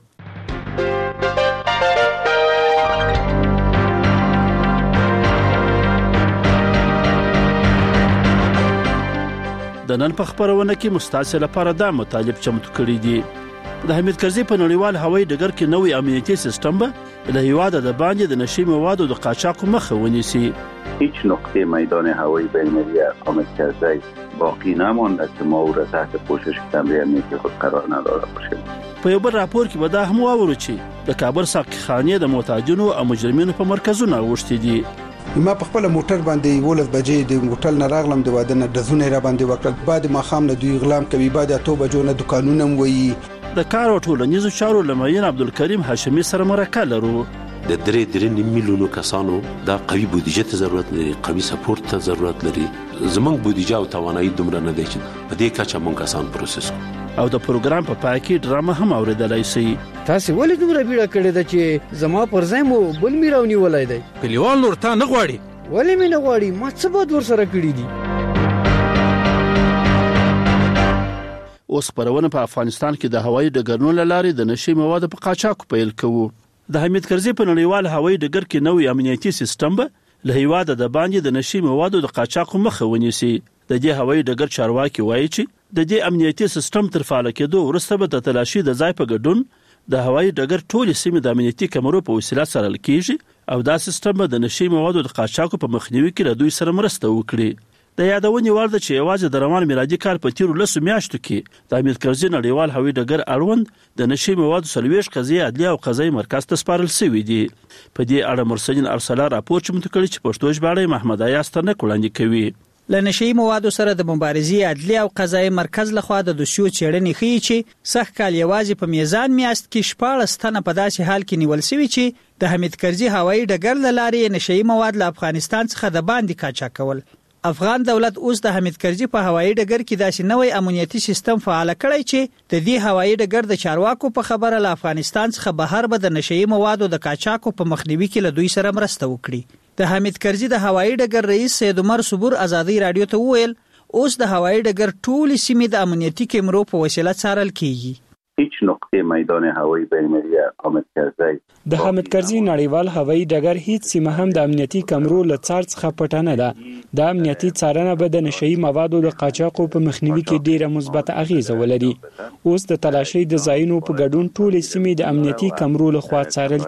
د نن په خبرونه کې مستعصل لپاره دا مطالب چمتو کړی دي. د حمید کرزي په نړیوال هوایي ډګر کې نوې امنیتي سیستم به له هیواده د باندې د نشئی موادو د قاچاق مخه ونیسي. هیچ نقطه میدان هوایی بین‌المللی اقامت کرده باقی نمانده که ما او را تحت پوشش کمره امنیتی خود قرار نداده باشیم. په یو بل راپور کې به دا هم واورو چې د کابل ساقخانې د معتادینو او مجرمینو په مرکزونو اوښتي دي. ما په خپل موټر باندې ولس بجې د هوټل نه راغلم د واده نه دزونه را باندې وکړل. بعد ما خام نه دوی غلام کوي، بعد اته بجو نه دکانونه وي. د کار او ټولنیزو چارو لمعین عبدالکریم هاشمی سره مرکه لرو. د درې درې میلیونو کسانو دا قوي بودیجه ته ضرورت لري، قوي سپورت ته ضرورت لري. زمونږ بودیجه او توانایي دومره نه دی چې په دې کچه مونږ کسان پروسس کوو. او د پروګرام په پای کې ډرامه هم اوریدلای شي. تاسو ولې دومره بیړه کړې ده چې زما پر ځای مو بل میراونی ولای دی؟ کلیوال نور ته نه غواړي. ولې مې نه غواړي؟ ما څه بد ور سره کړی دي. اوس پرونه په افغانستان کې د هوایي ډګرونو لارې د نشئی موادو په قاچاق پیل کوو. د حمید کرزي په نړیوال هوایي ډګر کې نوې امنیتي سیستم به له هیواده د باندې د نشئی موادو د قاچاق مخه ونیسي. د دې هوایي ډګر چارواکي وایي چې د دې امنیتي سیستم تر فعال کېدو وروسته به د تلاشي د ځای په ګډون د هوایي ډګر ټولې سیمې د امنیتي کمرو په وسیله څارل کیږي او دا سیستم به د نشئی موادو د قاچاق په مخنیوي کې له دوی سره مرسته وکړي. د یادونې وړ ده چې یوازې د روان میلادي کال په تیرو لسو میاشتو کې د حمید کرزي نړیوال هوایي ډګر اړوند د نشئی موادو څلوېښت قضیې عدلیه او قضایي مرکز ته سپارل شوي دي. په دې اړه مرسلین ارسلا راپور چمتو کړی چې پښتو ژباړه محمد ایاز ترنک وړاندې کوي. له نشئی موادو سره د مبارزې عدلیه او قضایي مرکز لخوا د دوسیو څېړنې ښیي چې سږ کال یوازې په میزان میاشت کې شپاړس تنه په داسې حال کې نیول شوي چې د حمید کرزي هوایي ډګر له لارې نشئی مواد له افغانستان څخه د باندې قاچاق کول. افغان دولت اوس د حمید کرزي په هوایي ډګر کې داسې نوې امنیتي سیستم فعال کړی چې د دې هوایي ډګر د چارواکو په خبره له افغانستان څخه بهر به د نشئی موادو د قاچاقو په مخنیوي کې له دوی سره مرسته وکړي. د حمید کرزي د هوایي ډګر رئیس سید عمر صبور ازادي رادیو ته وویل اوس د هوایي ډګر ټولې سیمې د امنیتي کیمرو په وسیله څارل کیږي. هیچ نقطه میدان هوایی بین‌المللی اقامت کرده د حمید کرزي نړیوال هوایي ډګر هیڅ سیمه هم د امنیتي کمرو له څار څخه پټه نه ده. د امنیتي څارنه به د نشئی موادو د قاچاقو په مخنیوي کې ډیره مثبت اغیزه ولري. اوس د تلاشي د ځایونو په ګډون ټولې سیمې د امنیتي کمرو لخوا څارل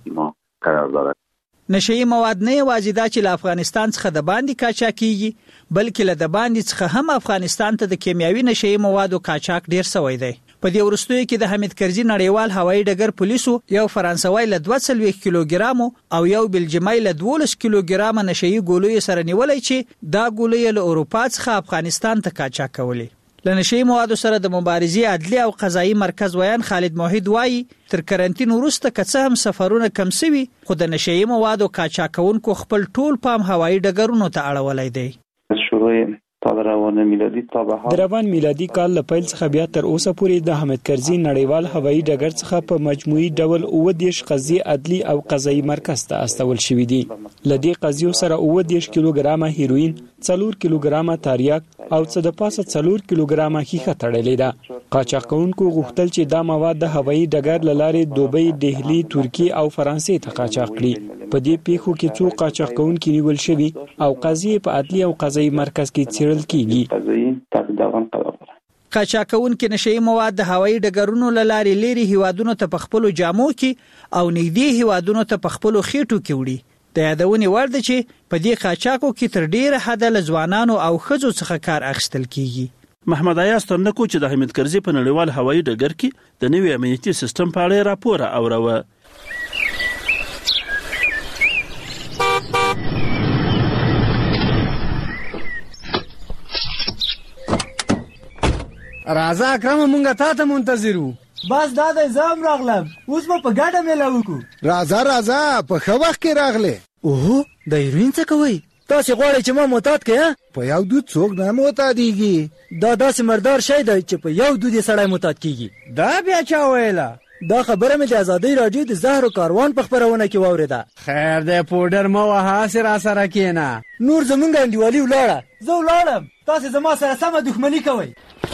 کیږي. نشئی مواد نه یوازې دا چې له افغانستان څخه د باندې قاچاق کیږي بلکې له د باندې څخه هم افغانستان ته د کیمیاوي نشئی موادو قاچاق ډیر شوی دی. په دې وروستیو کې د حمید کرزي نړیوال هوایي ډګر پولیسو یو فرانسوي له دوه څلوېښت کیلوګرامو او یو بلجیمي له دولس کیلوګرامه نشئی ګولۍ سره نیولای چې دا ګولۍ له اروپا څخه افغانستان ته قاچاق کولې. له نشئی موادو سره د مبارزې عدلیه او قضایي مرکز ویان خالد موحد وایي تر کرنټین وروسته که څه هم سفرونه کم شوي خو د نشئی موادو قاچاق کوونکو خپل ټول پام هوایي ډګرونو ته اړولی دی. شروع تا د روان میلادي تا به د روان میلادي کال له پیل څخه بیا تر اوسه پورې د حامد کرزي نړیوال هوایي ډګر څخه په مجموعي ډول اووه دېرش قضیې عدلي او قضایي مرکز ته استول شوي دي. له دې قضیو سره اووه دېرش کیلوګرامه هیروین، څلور کیلوګرامه تریاک او څه د پاسه څلور کیلوګرامه ښیښه تړلې ده. قاچاق کوونکو غوښتل چې دا مواد د هوایي ډګر له لارې دوبۍ، دهلي، ترکیې او فرانسې ته قاچاق کړي. په دې پیښو کې څو قاچاق کوونکي نیول شوي او قضیې په عدلي او قضایي مرکز کې څیړل کیږي. قاچاق کوونکي نشئی مواد د هوایي ډګرونو له لارې لیري هیوادونو ته په خپلو جامو کې او نږدې هیوادونو ته په خپلو خېټو کې وړي. د یادونې وړ ده چې په دې قاچاقو کې تر ډیره حده له ځوانانو او ښځو څخه کار اخیستل کیږي. محمد ایاز ترنکو چې د حامد کرزي په نړیوال هوایي ډګر کې د نوي امنیتي سیستم په اړه راپور اوروه. راځه اکرم مونږه تا ته منتظر وو. بس دا د زم راغلم، اوس به په ګډه میله وکړو. راځه راځه په ښه وخت کې راغله. اوه د هیروین څه کوئ؟ تاسې غواړئ چې ما معتاد کړئ؟ په یو دود څوک نه معتادیږي. دا داسې مردار شی دی چې په یو دود یې سړی معتاد کیږي. دا بیا چا ویله؟ دا خبره مې د ازادۍ راډیو د زهرو کاروان په خپرونه کې واورېده. خیر دی پوډر مه وهه، هسې راسره کښېنه. نور زمونږ انډیوالي ولاړه. زه ولاړم، تاسې زما سره سمه دښمني کوئ.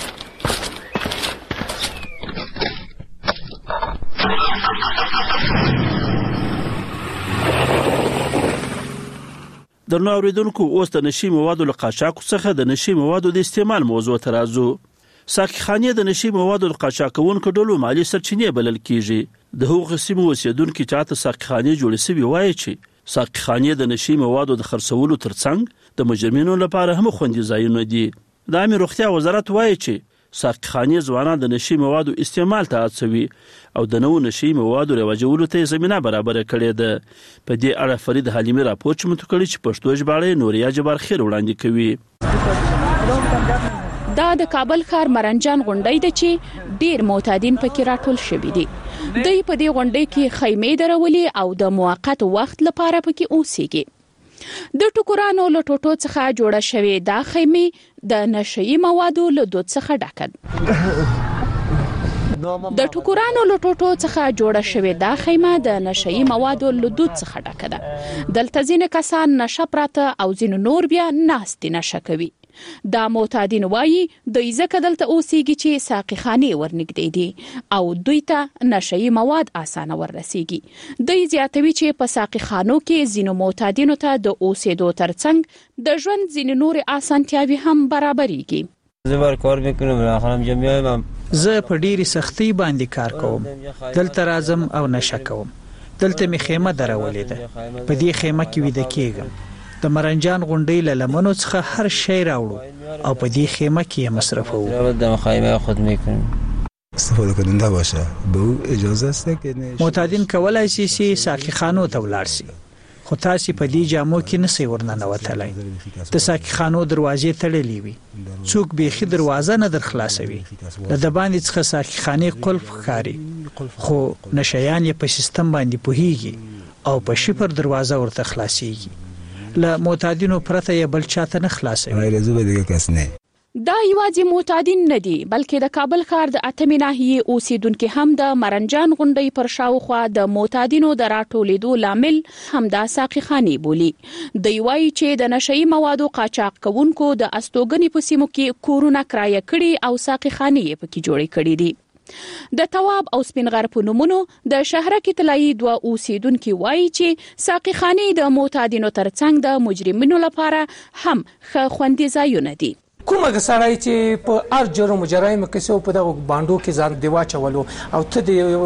درنو اوریدونکو، اوس د نشي موادو له قاچاق څخه د نشي موادو د استعمال موضوع ته راځو. ساقيخانې د نشي موادو د قاچاق کوونکو ډلو مالی سرچینې بلل کیږي. د هغو سیمو اوسیدونکو چې تاسو ساقيخانې جوړې سوي وایي چې ساقيخانې د نشي موادو د خرڅولو ترڅنګ د مجرمینو لپاره هم خوندي ځایونه دي. د عامه روغتیا وزارت وایي چې ساقيخانې ځوانان د نشي موادو استعمال ته هڅوي او د نوو نشي موادو رواجولو ته زمينه برابر کړې ده. په دې اړه فرید حلیمي راپور چمتو کړی چې پښتو ژباړه نوریا جبار خیر وړاندې کوي. دا د کابل ښار مرنجان غونډۍ ده چې ډیر معتادین پکې راټول شوي دي. دوی په دې غونډۍ کې خیمې درولې او د موقت وخت لپاره پکې اوسېږي. د ټوکرانو له ټوټو څخه جوړه شوې دا خیمې د نشئی موادو له دود څخه ډکه د ټوکرانو له ټوټو څخه جوړه شوې دا خیمه د نشئی موادو له دود څخه ډکه ده. دلته ځینې کسان نشه پراته او ځینې نور بیا ناستې نشه کوي. دا معتادین وایي دوی ځکه دلته اوسېږي چې ساقيخانې ورنږدې دي او دوی ته نشئی مواد اسانه وررسېږي. دوی زیاتوي چې په ساقيخانو کې ځینو معتادینو ته د اوسېدو ترڅنګ د ژوند ځینې نور اسانتیاوي هم برابرېږي. زه بر کار میکنم، راخلم جمعیه زه په ډیری سختي باندې کار کوم. دلته راځم او نشه کوم. دلته می خیمه درولې ده. په دې خیمه کې ویده کېږم. د مرنجان غونډۍ له لمنو څخه هر شی راوړو او په دې خیمه کې مصرفوو. در خیمه خود میکنیم. استفاده کننده باشه به او اجازه است که معتادین کولای شي چې ساقيخانو ته ولاړ شي، خو تاسو په دې جامو کې نسئ ورننوتلای. د ساقيخانو دروازې تړلې وي، څوک بیخي دروازه نه در خلاصوي. له د باندې څخه ساقيخانې قلف ښکاري، خو نشیان یې په سیستم باندې پوهیږي او په شفر دروازه ورته خلاصيږي. له معتادینو پرته یې بل چاته نه خلاصوي. دا یوازې معتادین نه دي، بلکې د کابل ښار د اتمې ناحیې اوسیدونکو هم د مرنجان غونډۍ پر شاوخوا د معتادینو د راټولېدو لامل همدا ساقيخانې بولي. دوی وایي چې د نشئی موادو قاچاق کوونکو د استوګنې په سیمو کې کورونه کرایه کړي او ساقيخانې یې پکې جوړې کړي دي. د تواب او سپینغر په نومونو د شهرک طلایي دوه اوسیدونکو وایي چې ساقيخانې د معتادینو ترڅنګ د مجرمینو لپاره هم ښه خوندي ځایونه دي. کومه سړی چې په هر جرم او جرایم کې سو په دغه باندو کې ځان دی واچولو او ته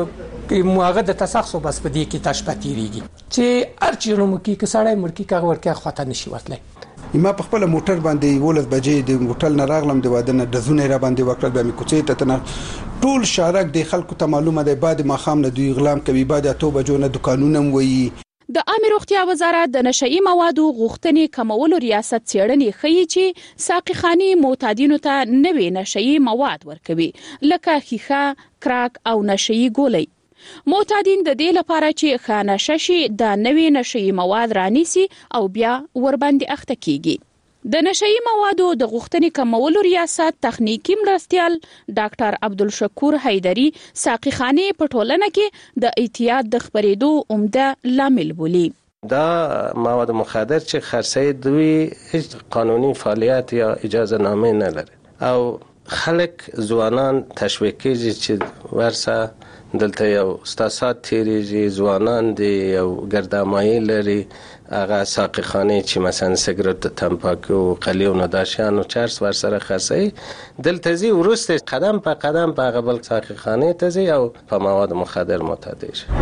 د موغه د تسخص بس په دې کې تشپتیریږي چې هر جرم کې سړی مړ کې کاغ ورکه خاطر نشي ورتلای. ما په خپل موټر باندې ولس بجې د هوټل نه راغلم، د واده نه د زونه را باندې وکړل، به مې کوڅې ته تنه ټول شارک د خلکو ته معلومه ده. بعد ما خام نه دوی غلام کوي، بعد اتو بجو نه دکانونه وي. د عامه روغتیا وزارت د نشئی موادو غوښتنې کمولو ریاست څېړنې ښیي چې ساقيخانې معتادینو ته نوې نشئی مواد ورکوي لکه ښیښه، کراک او نشئی ګولۍ. معتادین د دې لپاره چې ښه نشه شي د نوې نشئی مواد رانیسي او بیا ورباندې اخته کیږي. د نشئی موادو د غوښتنې کمولو ریاست تخنیکی مرستیال ډاکټر عبدالشکور حیدری ساقی خانه په ټولنه کې د اعتیاد د خبرېدو عمده لامل بولي. دا مواد مخدر چې خرڅي دوی هیڅ قانوني فعالیت یا اجازه نامه نه لري او خلک ځوانان تشویق کیږي چې ورسه دلته یو استاسات تیریږي، ځوانان دی یو ګردامایي لري، هغه ساقی خانه چې مثلا سیګریټ، تمباکو، قلیو نه داشان او چرس ورسره خرڅي دلته زی ورسته قدم په قدم په هغه بل ساقی خانه ته زی او په مواد مخدر معتاد شي.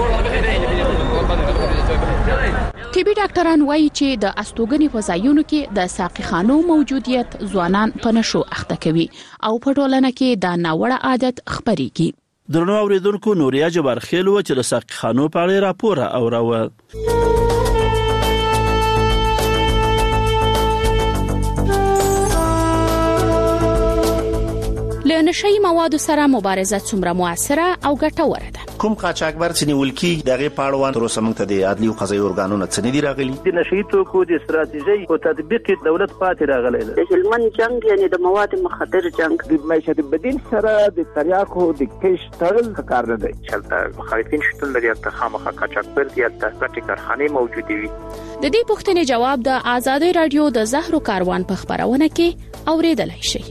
طبي ډاکټران وایي چې د استوګنې په ځایونو کې د ساقی خانو موجودیت ځوانان په نشو اخته کوي او په ټولنه کې دا ناوړه عادت خبريږي. درنو اوریدونکو نوریا جبار خیل و چې د ساقی خانو په اړه راپور اوراوه. له نشئی موادو سره مبارزه څومره موثره او ګټوره ده؟ کوم قاچاقبر چې نیول کیږي دغه پاړوان تر اوسه موږ ته د عدلي او قضایي ارګانونو څخه نه دی راغلي. د نشئی توکو د استراتیژي او تطبیق دولت پاتې راغلی دی. د هلمند جنگ یعنی د مواد مخدر جنگ د معیشت بدیل سره د تریاکو د کش تړل کار نه دی. چلته مخالفین شتون لري ته خامخا قاچاقبر دی ته پټي کارخانه موجود وي. د دې پوښتنې جواب د آزادۍ رادیو د زهرو کاروان په خبرونه کې اوریدلای شئ.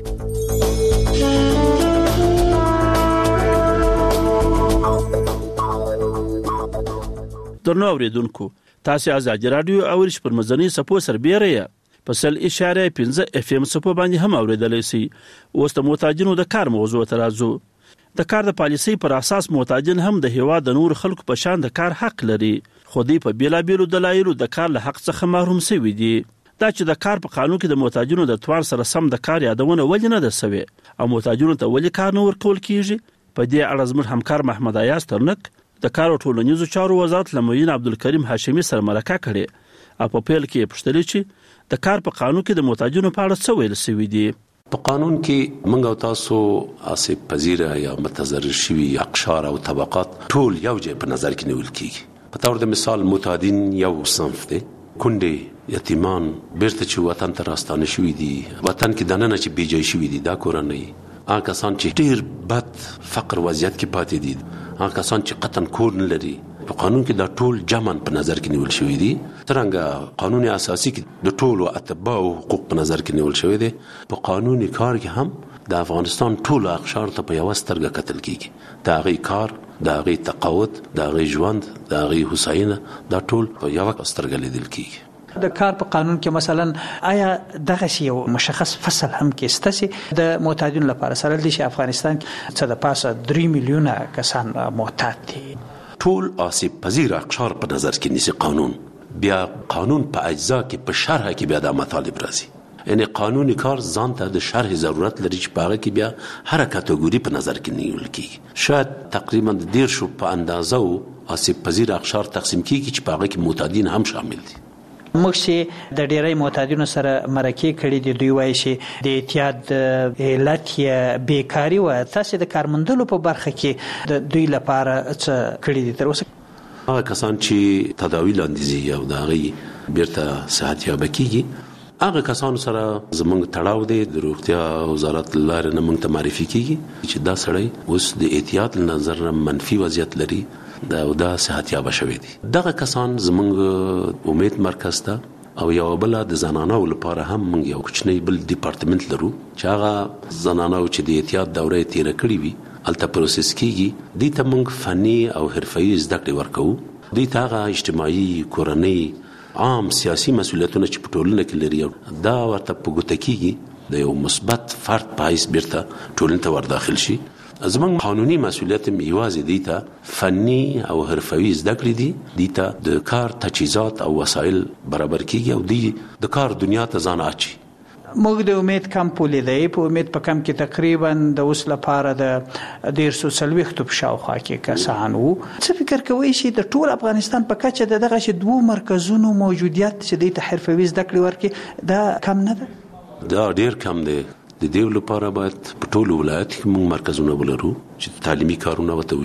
درنو اوریدونکو تاسو آزاد رادیو او ریش پر مزنی سپو سربیره په سل اشاره پنځه اف ام سپو باندې هم اوریدلای شئ. اوس د محتاجینو د کار موضوع ترازو د کار د پالیسي پر اساس محتاجین هم د هوا د نور خلکو په شان د کار حق لري، خو دوی په بیلا بیلو دلایلو د کار له حق څخه محروم شوي دي. دا چې د کار په قانون کې د محتاجینو د توان سره سم د کار یادونه ولې نه ده سوي او محتاجینو ته ولې کار نه ورکول کیږي، په دې اړه زموږ همکار محمد ایاز ترنک د کار او ټولنیزو چارو وزارت لموین عبدالکریم هاشمی سره مرکه کړې او په پیل کې پوښتنه چې د کار په قانون کې د محتاجینو په اړه څه ویل شوي دي. په قانون کې موږ او تاسو آسیب پذیره یا متضرر شوي اقشار او طبقات ټول یو ځای په نظر کې نیول کیږي. په تور د مثال معتادین یو صنف دی، کونډې، یتیمان، بیرته چې وطن ته راستانه شوي دي، وطن کې دننه چې بیجای شوي دي، دا کورنۍ هغه کسان چې ډیر بد فقر وضعیت کې پاتې دي، هغه کسان چې قطن کور نه لري، په قانون کې دا ټول جمع په نظر کې نیول شوی دي. ترڅنګ قانون اساسي کې د ټولو اتباع او حقوق په نظر کې نیول شوی دي. په قانوني کار کې هم د افغانستان ټول اقشار ته په یو سترګه کتل کیږي. دا غي کار، دا غي تقاعد، دا غي ژوند، دا غي حسینه، دا ټول په یو سترګه لیدل کیږي. د کار په قانون کې مثلا آیا دغه یو مشخص فصل هم کې ستاسي د معتادینو لپاره سره د افغانستان څخه د پاسه درې میلیونه کسان معتاد دي؟ ټول آسیب پذیر اقشار په نظر کې نیسي قانون. بیا قانون په اجزا کې په شرح کې بیا د مطالب راځي، یعنی قانوني کار ځان ته د شرح ضرورت لري چې په هغه کې بیا هر کټګوري په نظر کې نیول کیږي. شاید تقریبا د ډیر شو په اندازه او آسیب پذیر اقشار تقسیم کیږي چې په هغه کې معتادین هم شامل دي. موږ چې د ډیری معتادینو سره مرکه کړې دي، دوی وایي چې د اعتیاد علت یې بیکاری و. تاسو د کارمندلو په برخه کې د دوی لپاره څه کړی دي تر اوسه؟ هغه کسان چې تداوی لاندې دي او د هغې بیرته صحت یابه کیږي، هغه کسانو سره زموږ تړاو دی. د روغتیا وزارت لارې نه موږ ته معرفي کیږي چې دا سړی اوس د اعتیاد له نظر منفي وضعیت لري، دا او دا صحت یابه شوی دي. دغه کسان زموږ امید مرکز ته او یو بل د زنانو لپاره هم موږ یو کوچنی بل ډپارټمنټ لرو چې هغه زنانو چې د اعتیاد دوره تیر کړی وي الته پروسس کیږي. دي ته موږ فني او حرفي زده کړې ورکو. دي ته هغه اجتماعي، کورنۍ، عام سیاسي مسؤلیتونه چې په ټولنه کې لري دا ورته په ګوته کیږي د یو مثبت فرد په حیث بیرته ټولنه ته ورداخل شي. زموږ قانوني مسؤلیت یوازې دی ته فني او حرفوي زده کړې دي، دی ته د کار تجهیزات او وسایل برابر کیږي او دی د کار دنیا ته ځان اچي. موږ د امید کم پولې دی، په امید په کم کې تقریبا د اوس لپاره د ډیر سو سلويختو په شاوخوا کې کسان وو. څه فکر کوئ چې د ټول افغانستان په کچه د دغه شی دوه مرکزونو موجودیت چې د حرفوي زده کړې ورکې دا کم نه ده؟ دا ډیر کم دی. د دې لپاره باید په ټولو ولایت کې موږ مرکزونه ولرو چې تعلیمي کارونه وته وشي.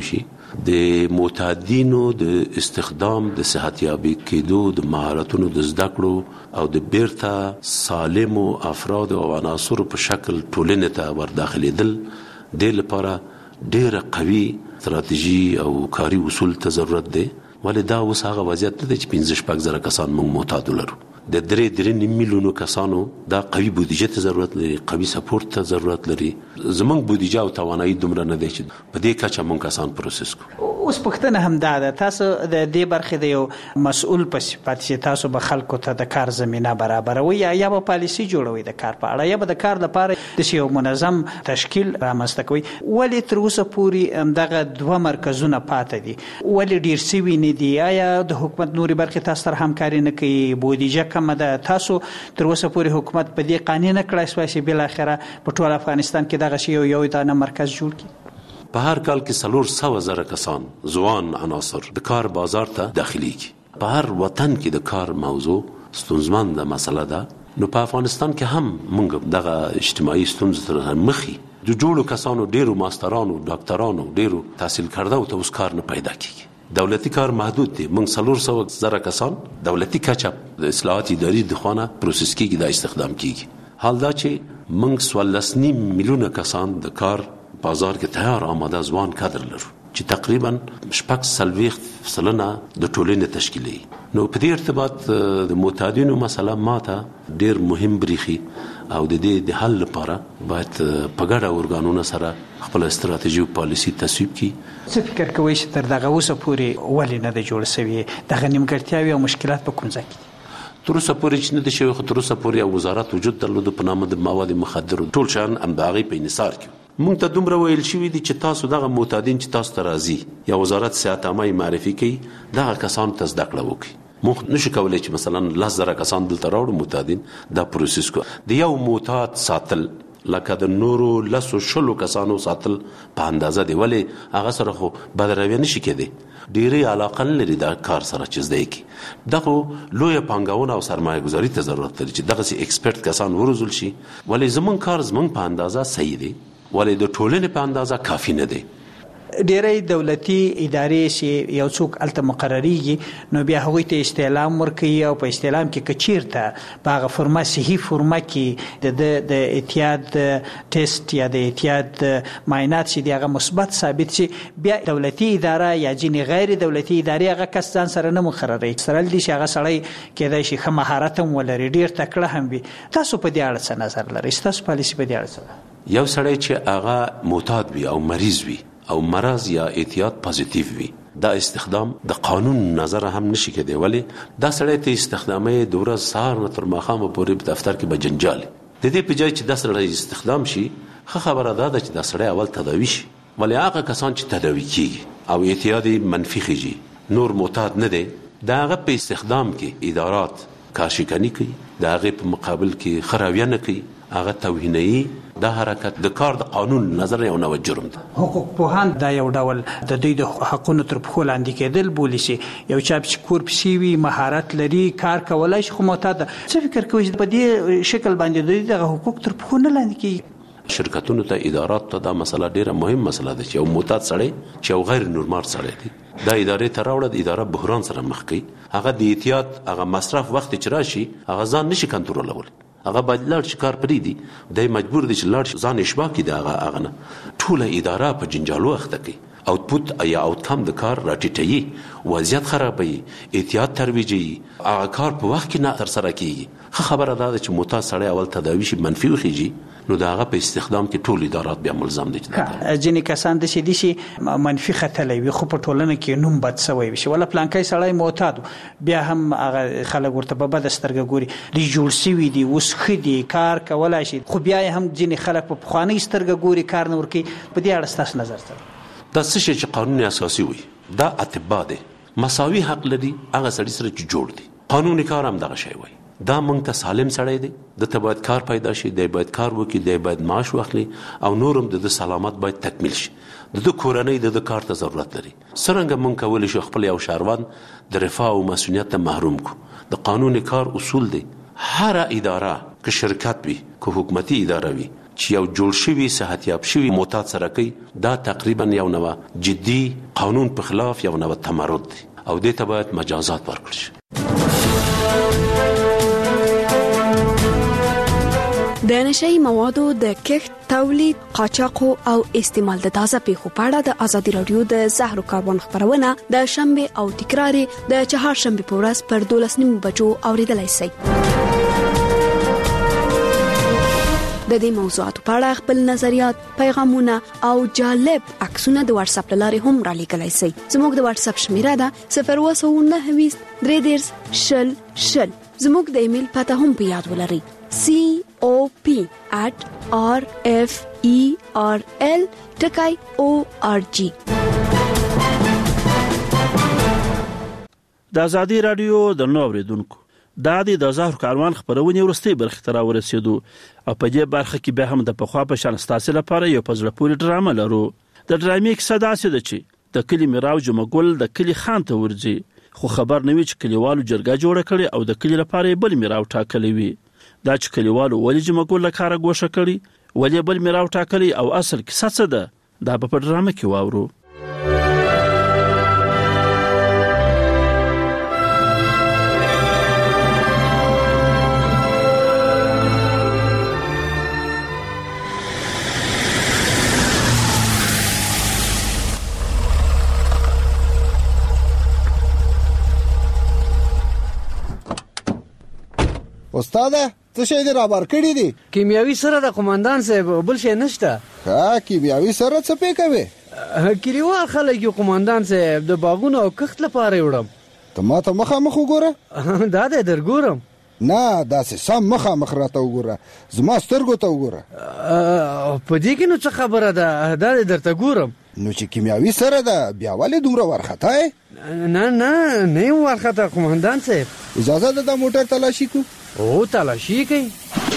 د معتادینو د استخدام د صحتیابي کېدو د مهارتونو د زده کړو او د بیرته سالمو افراد او عناصرو په شکل ټولنې ته ورداخلېدل د لپاره ډېره قوي استراتیژي او کاري اصول ته ضرورت دی. ولې دا اوس هغه وضعیت نه دی چې پنځه شپږ زره کسان موږ معتاد لرو. د درې درې نیم میلیونو کسانو دا قوي بودیجه ته ضرورت لري، قوي سپورت ته ضرورت لري. زمونږ بودیجه او توانایي دومره نه دی چې په دې کچه موږ کسان پروسس کړو. اوس پښتنه هم دا ده، تاسو د دې برخې د یو مسؤل په صفت چې تاسو به خلکو ته د کار زمينه برابروي یا یا به پالیسي جوړوي د کار په اړه، یا به د کار لپاره د یو منظم تشکیل رامنځته کوي. ولې تر اوسه پورې دغه دوه مرکزونه پاتې دي؟ ولې ډیر سوي نه دي؟ آیا د حکومت نوري برخې تاسو سره همکاري نه کوي؟ بودیجه کمه ده؟ تاسو تر اوسه پورې حکومت په دې قانون نه کړای شوی چې بل اخره په ټول افغانستان کې دغه شی یو یو دانه مرکز جوړ کړي؟ په هر کال کې څلور سوه زره کسان ځوان عناصر د کار بازار ته داخليږي. په هر وطن کې د کار موضوع ستونزمنده مسله ده. نو په افغانستان کې هم موږ دغه اجتماعي ستونزې سره مخ یو. د جوړو کسانو ډیرو ماسترانو ډاکټرانو ډیرو تحصیل کرده او ته اوس کار نه پیدا کیږي. دولتي کار محدود دی. موږ څلور سوه زره کسان دولتي کچه د اصلاحات اداري د خوانه پروسس کیږي، دا استخدام کیږي. حال دا چې موږ څوارلس نیم میلیونه کسان د کار بازار کې تیار آماده ځوان کادر لرو چې تقریبا شپږ څلوېښت سلنه د ټولنې تشکیلوي. نو په دې ارتباط د معتادینو مسله ماته ډېر مهم بریښي او د دې د حل لپاره باید په ګډه ارګانونو سره خپل استراتیژي او پالیسي تصویب کړي. څه فکر کوئ چې تر دغه اوسه پورې ولې نه ده جوړ سوي؟ دغه نیمګړتیاوې او مشکلات په کوم ځای کې دي؟ تر اوسه پورې چې نه دي شوي، خو تر اوسه پورې یو وزارت وجود درلوده په نامه د مواد مخدرو. ټول شیان هم د هغې په انحصار کې مونږ ته دومره ویل شوي دي چې تاسو دغه معتادین چې تاسو ته راځي یا وزارت صحت عامه معرفي کوي، دغه کسانو ته زده کړه وکړي. موږ نشو کولی چې مثلا لس زره کسان دلته راوړو معتادین، دا پروسس کو د یو معتاد ساتل لکه د نورو لسو شلو کسانو ساتل په اندازه دی. ولې هغه سره خو بدرویه نشي کېدی، ډېرې علاقه نه لري د کار سره چې زده کړي. دغه لویه پانګونه او سرمایه ګذاري ته ضرورت لري چې دغسې ایکسپرت کسان وروزل شي. ولې زمونږ کار زمونږ په اندازه صحیح دی، ولې د ټولنې په اندازه کافي نه دی. ډېری دولتي ادارې چې یو څوک هلته مقرریږي نو بیا هغوی ته استعلام ورکوي او په استعلام کې که چیرته په هغه فرمه صحي فرمه کې د د اعتیاد ټیسټ یا د اعتیاد معاینات چې د هغه مثبت ثابت شي، بیا دولتي اداره یا ځینې غیر دولتي ادارې هغه کس ځان سره نه مقرروي. سره دي چې هغه سړی کېدای شي ښه مهارت هم ولري، ډېر تکړه هم وي. تاسو په دې اړه څه نظر لرئ؟ ستاسو پالیسي په دې اړه څه ده؟ یو سړی چې هغه معتاد وي او مریض وي او مرض یا اعتیاد پازیټیو وي، دا استخدام د قانون نظر هم نشي کېدی. ولې دا سړی ته استخدامي د ورځ سهار نه تر ماښامه پورې په دفتر کې به جنجال د دې په ځای چې دا سړی استخدام شي، ښه خبره دا ده چې دا سړی اول تداوي شي. ولې هغه کسان چې تداوي کیږي او اعتیاد منفي خیږي، نور معتاد نه دی، د هغه په استخدام کې ادارات کارشکني کوي، د هغې په مقابل کې ښه رویه نه کوي، هغه توهینوي. دا حرکت د کار د قانون نظر یو نوی جرم ده. حقوق پوهان دا یو ډول د دوی د حقونو تر پښو لاندې کېدل بولي چې یو چا چې کور پسې وي، مهارت لري، کار کولی شي، خو معتاد ده. څه فکر کوئ چې په دې شکل باندې دوی دغه حقوق تر پښو نه لاندې کېږي؟ شرکتونو ته، ادارات ته دا مسله ډیره مهم مسله ده چې یو معتاد سړی چې یو غیر نورمال سړی دی، دا ادارې ته راوړه، د اداره بحران سره مخ کوي. هغه د احتیاط هغه مصرف وخت چې راشي، هغه ځان نشي کنټرولولی، هغه باید لاړ شي کار پرېږدي، دی مجبور دی چې لاړ شي ځان اشباه کړي د هغه هغه نه. ټوله اداره په جنجالو اخته کوي، اوتپوت یا اوتکم د کار راټیټوي، وضعیت خرابوي، احتیاط ترویجوي، هغه کار په وخت کې نه ترسره کېږي. ښه خبره دا ده چې معتاد سړی اول تداوي شي، منفي وخیږي، نو د هغه په استخدام کې ټول ادارات بیا ملزم دي. ځینې کسان داسې دي چې منفي ختلی وي خو په ټولنه کې نوم بد سوی وي، ولا پلانکی سړی معتاد بیا هم هغه خلک ورته په بده سترګه ګوري. دوی جوړ سوي دي، اوس ښه دي، کار کولی شي، خو بیا هم ځینې خلک په پخوانۍ سترګه ګوري، کار نه ورکوي. په دې اړه ستاسو نظر څه دی؟ دا څه شی چې قانون اساسي وي، دا اطبا دی، مساوي حق لري هغه سړي سره چې جوړ دي. قانوني کار هم دغه شی وایي. دا موږ ته سالم سړی دی، دته باید کار پیدا شي، دی باید کار وکړي، دی باید معاش واخلي، او نورم د سلامت باید تکمیل شي. د کورنۍ د کار ته ضرورت لري. څرنګه موږ کولی شو خپل یو شهروند د رفاه او مسؤلیت ته محروم کو؟ د قانون کار اصول دی. هر اداره که شرکت وي، که حکومتي اداره وي، چې یو جوړ شوی صحتیاب شوی معتاد سره کوي دا تقریبا یو نوع جدي قانون په خلاف یو نوع تمرد دی او دې ته باید مجازات ورکړل شي. د نشئی موادو د کښت، تولید، قاچاق او استعمال د تازه پیښو په اړه د ازادي رادیو د زهرو کاروان خبرونه د شنبه او تکرار د چهارشنبه په ورځ پر دولس نیمو بجو اوریدلای شئ. د دې موضوعاتو په اړه خپل نظریات، پیغامونه او جالب عکسونه د واتس اپ لارې هم را لیږلای شئ. زموږ د واتس اپ شمیره ده صفر اووه نهه ویشت درې دېرش شل شل. زموږ د ایمیل پته هم په یاد ولرئ c o p at r f e r l ټکای o r g. د ازادي رادیو د نو اوریدونکو دا د زهر کاروان خبرونه ورستي برخه تر ورسېدو او په دې برخه کې به هم د پخوا په شان ستاسو لپاره یو پزړه پوری ډرامه لرو. د ډرامې کیسه داسې ده چې د کلی میراو جمعګل د کلی خان ته ورځي خو خبر نه وي چې کلیوالو جرګه جوړه کړي او د کلی لپاره بل میراو ټاکلی وي. دا چې کلیوالو ولې جمعګل له کاره ګوښه کړي ولې بل میراو ټاکلی او اصل کیسه څه ده دا به په ډرامه کې واورو. استاده څه شي دې را بار کړی دي؟ کیمیاوي سره د قومندان صاحب بل شي نشته. ها کیمیاوي سره څه پې کوي؟ کلیوال خلک یو قومندان صاحب د باغونو او کښت لپاره وړم. ته ما ته مخامخ وګوره. دا دې درګورم. نه داسې سم مخامخ راته وګوره زما سترګو ته وګوره. په دې کې نو څه خبره ده دا دې درته ګورم. نو چې کیمیاوي سره ده بیا ولې دومره ورخته یې؟ نه نه نه یم ورخته قومندان صاحب. اجازه ده د موټر تلاشي کو؟ او تلاشي کوي.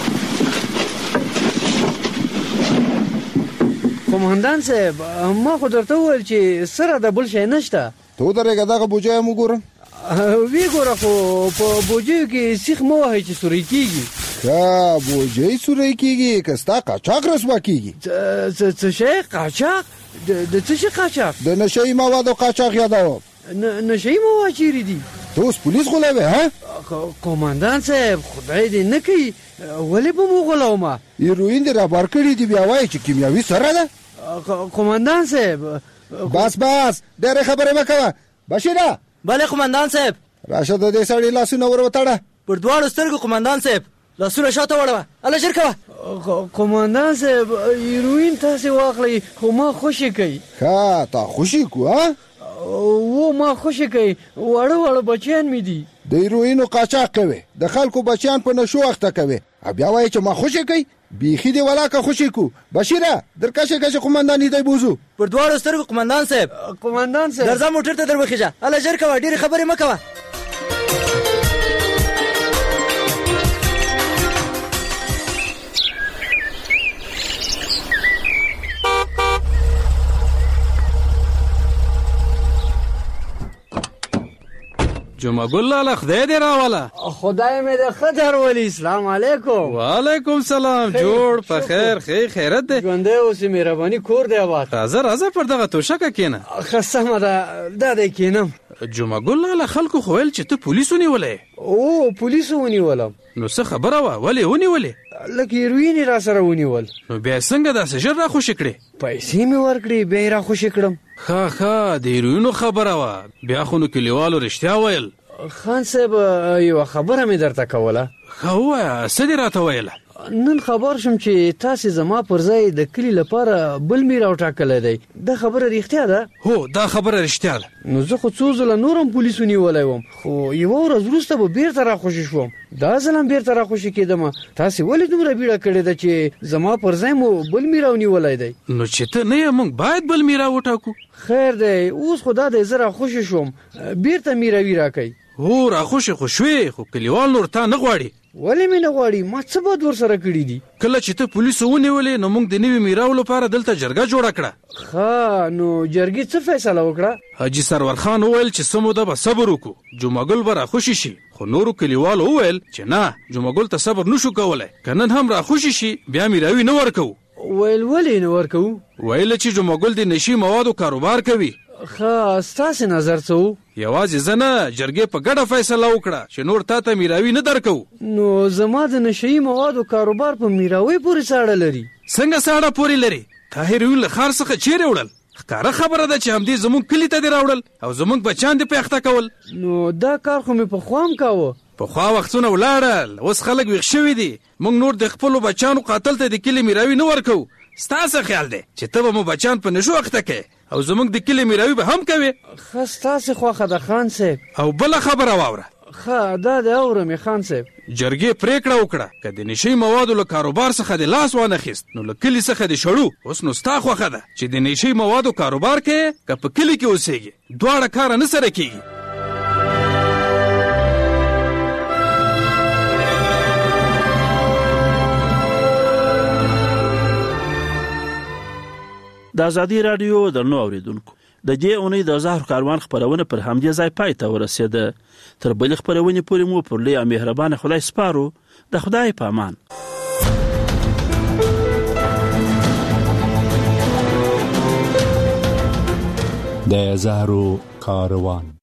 قومندان صاحب ما خو درته وویل چې سره د بل شی نشته. ته ودرېږه دغه بوجۍ هم وګورم. وی ګوره خو په بوجیو کې سیخ مه وهئ چې سوری کېږي. ښه بوجۍ سوری کېږي که ستا قاچاق رسوا کېږي. څه شی قاچاق؟ د څه شي قاچاق؟ د نشهیي موادو قاچاق یادوم. نشهیي مواد چیرې دي؟ ته اوس پولیس غولوې ها؟ قومندان صاحب خدای دې نه کوي ولې به مو غولومه؟ هیروین دې رابار کړي دي بیا وایي چې کیمیاوي سره ده؟ قومندان صاحب بس بس ډېرې خبرې مه کوه. بشیره. بله قومندان صاحب. راشه د دې سړي لاسونه ور وتړه. پر دواړو سترګو قومندان صاحب لاسونه شاته وړوه. هله ژر کوه. قومندان صاحب هیروین تاسې واخلئ خو ما خوشي کوي. ښه تا خوشي کو ها؟ و ما خوشي کوي واړه واړه بچیان مې دي. د هیروینو قاچاق کوي د خلکو بچیان په نشو اخته کوي بیا وایي چې ما خوشي کوي. بیخي دی ولاکه خوشي کو. بشیره درکشه کشه قومندان دی بوزو. پر دواړو سترګو قومندان صاحب. قومندان صاحب درځه موټر ته در وخیژه. هله ژر کوه ډېرې خبرې مه کوه. جمعګل لاله خدای دې راوله. خدای مې دې ښه درولي. السلام علیکم. وعلیکم سلام. جوړ په خیر ښې خیرت دی. ژوندی اوسې مهرباني کور دی آباد. راځه راځه پر دغه توشکه کښېنه. ښه سمه ده دا دی کښېنم. جمعګل لاله خلکو خو ویل چې ته پولیس ونیولی. او پولیسو ونیولم. نو څه خبره وه ولې ونیولې؟ لکه هیروین یې را سره ونیول. نو بیا څنګه داسې ژر را خوشي کړې؟ پیسې مې ورکړې بیا یې را خوشي کړم. ښه ښه د هیروینو خبره وه بیا خو نو کلیوالو رښتیا ویل. خان صاحب یوه خبره مې درته کوله. ښه ووایه څه دې راته ویله؟ نن خبر شم چې تاسې زما پر ځای د کلي لپاره بل میراو ټاکلی دی. دا خبره رښتیا ده؟ هو دا خبره رښتیا ده. نو زه خو څو ځله نور هم پولیس ونیولی وم خو یوه ورځ وروسته به بیرته راخوشي شوم. دا ځل هم بیرته راخوشي کېدمه. تاسې ولې دومره بیړه کړې ده چې زما پر ځای مو بل میراو نیولی دی؟ نو چې ته نه یې موږ باید بل میراو وټاکو. خیر دی اوس خو دا دی زه راخوشي شوم بیرته میراوي راکئ. هو راخوشي خو شوې خو کلیوال نور تا نه غواړي. ولې مې نه غواړي؟ ما څه بد ورسره کړي دي؟ کله چې ته پولیسو ونیولې نو موږ د نوي میراو لپاره دلته جرګه جوړه کړه. ښه نو جرګې څه فیصله وکړه؟ حاجي سرور خان وویل چې څه موده به صبر وکړو، جمعګل به راخوشي شي. خو نورو کلیوالو وویل چې نه، جمعګل ته صبر نشو کولی، که نن هم راخوشي شي بیا میراوي نه ورکوو. ویل ولې نه ورکوو؟ ویل چې جمعګل د نشي موادو کاروبار کوي. ښه ستاسې نظر څه و؟ یوازې زه نه، جرګې په ګډه فیصله وکړه چې نور تا ته میراوي نه درکوو. نو زما د نشهیي موادو کاروبار په میراوي پورې ساړه لري؟ څنګه ساړه پورې لري؟ طاهر ویل له ښار څخه چیرې وړل؟ ښکاره خبره ده چې همدې زموږ کلي ته دې راوړل او زموږ بچیان دې پیاخته کول. نو دا کار خو مې پخوا هم کاوه. پخوا وختونه ولاړل، اوس خلک ویښ شوي دي. موږ نور د خپلو بچیانو قاتل ته د کلي میراوي نه ورکوو. ستا څه خیال دی چې ته به مو بچیان په نشو اخته کوې او زموږ د کلي میراوي به هم کوې؟ ښه ستاسې خوښه ده خان صاحب. او بله خبره واوره. ښه دا د اورم خان صاحب. جرګې پریکړه وکړه که د نشي موادو له کاروبار څخه د لاس وانخیست نو له کلي څخه د شړو. اوس نو ستا خوښه ده چې د نشي موادو کاروبار کوې که په کلي کې اوسېږي، دواړه کاره نه سره کېږي. د ازادي رادیو درنو اوریدونکو، د دې اونۍ د زهر کاروان خبرونه پر همدې ځای پای ته ورسېده. تر بلې خبرونې پورې مو پر لوی او مهربانه خدای سپارو. د خدای په امان. د زهر کاروان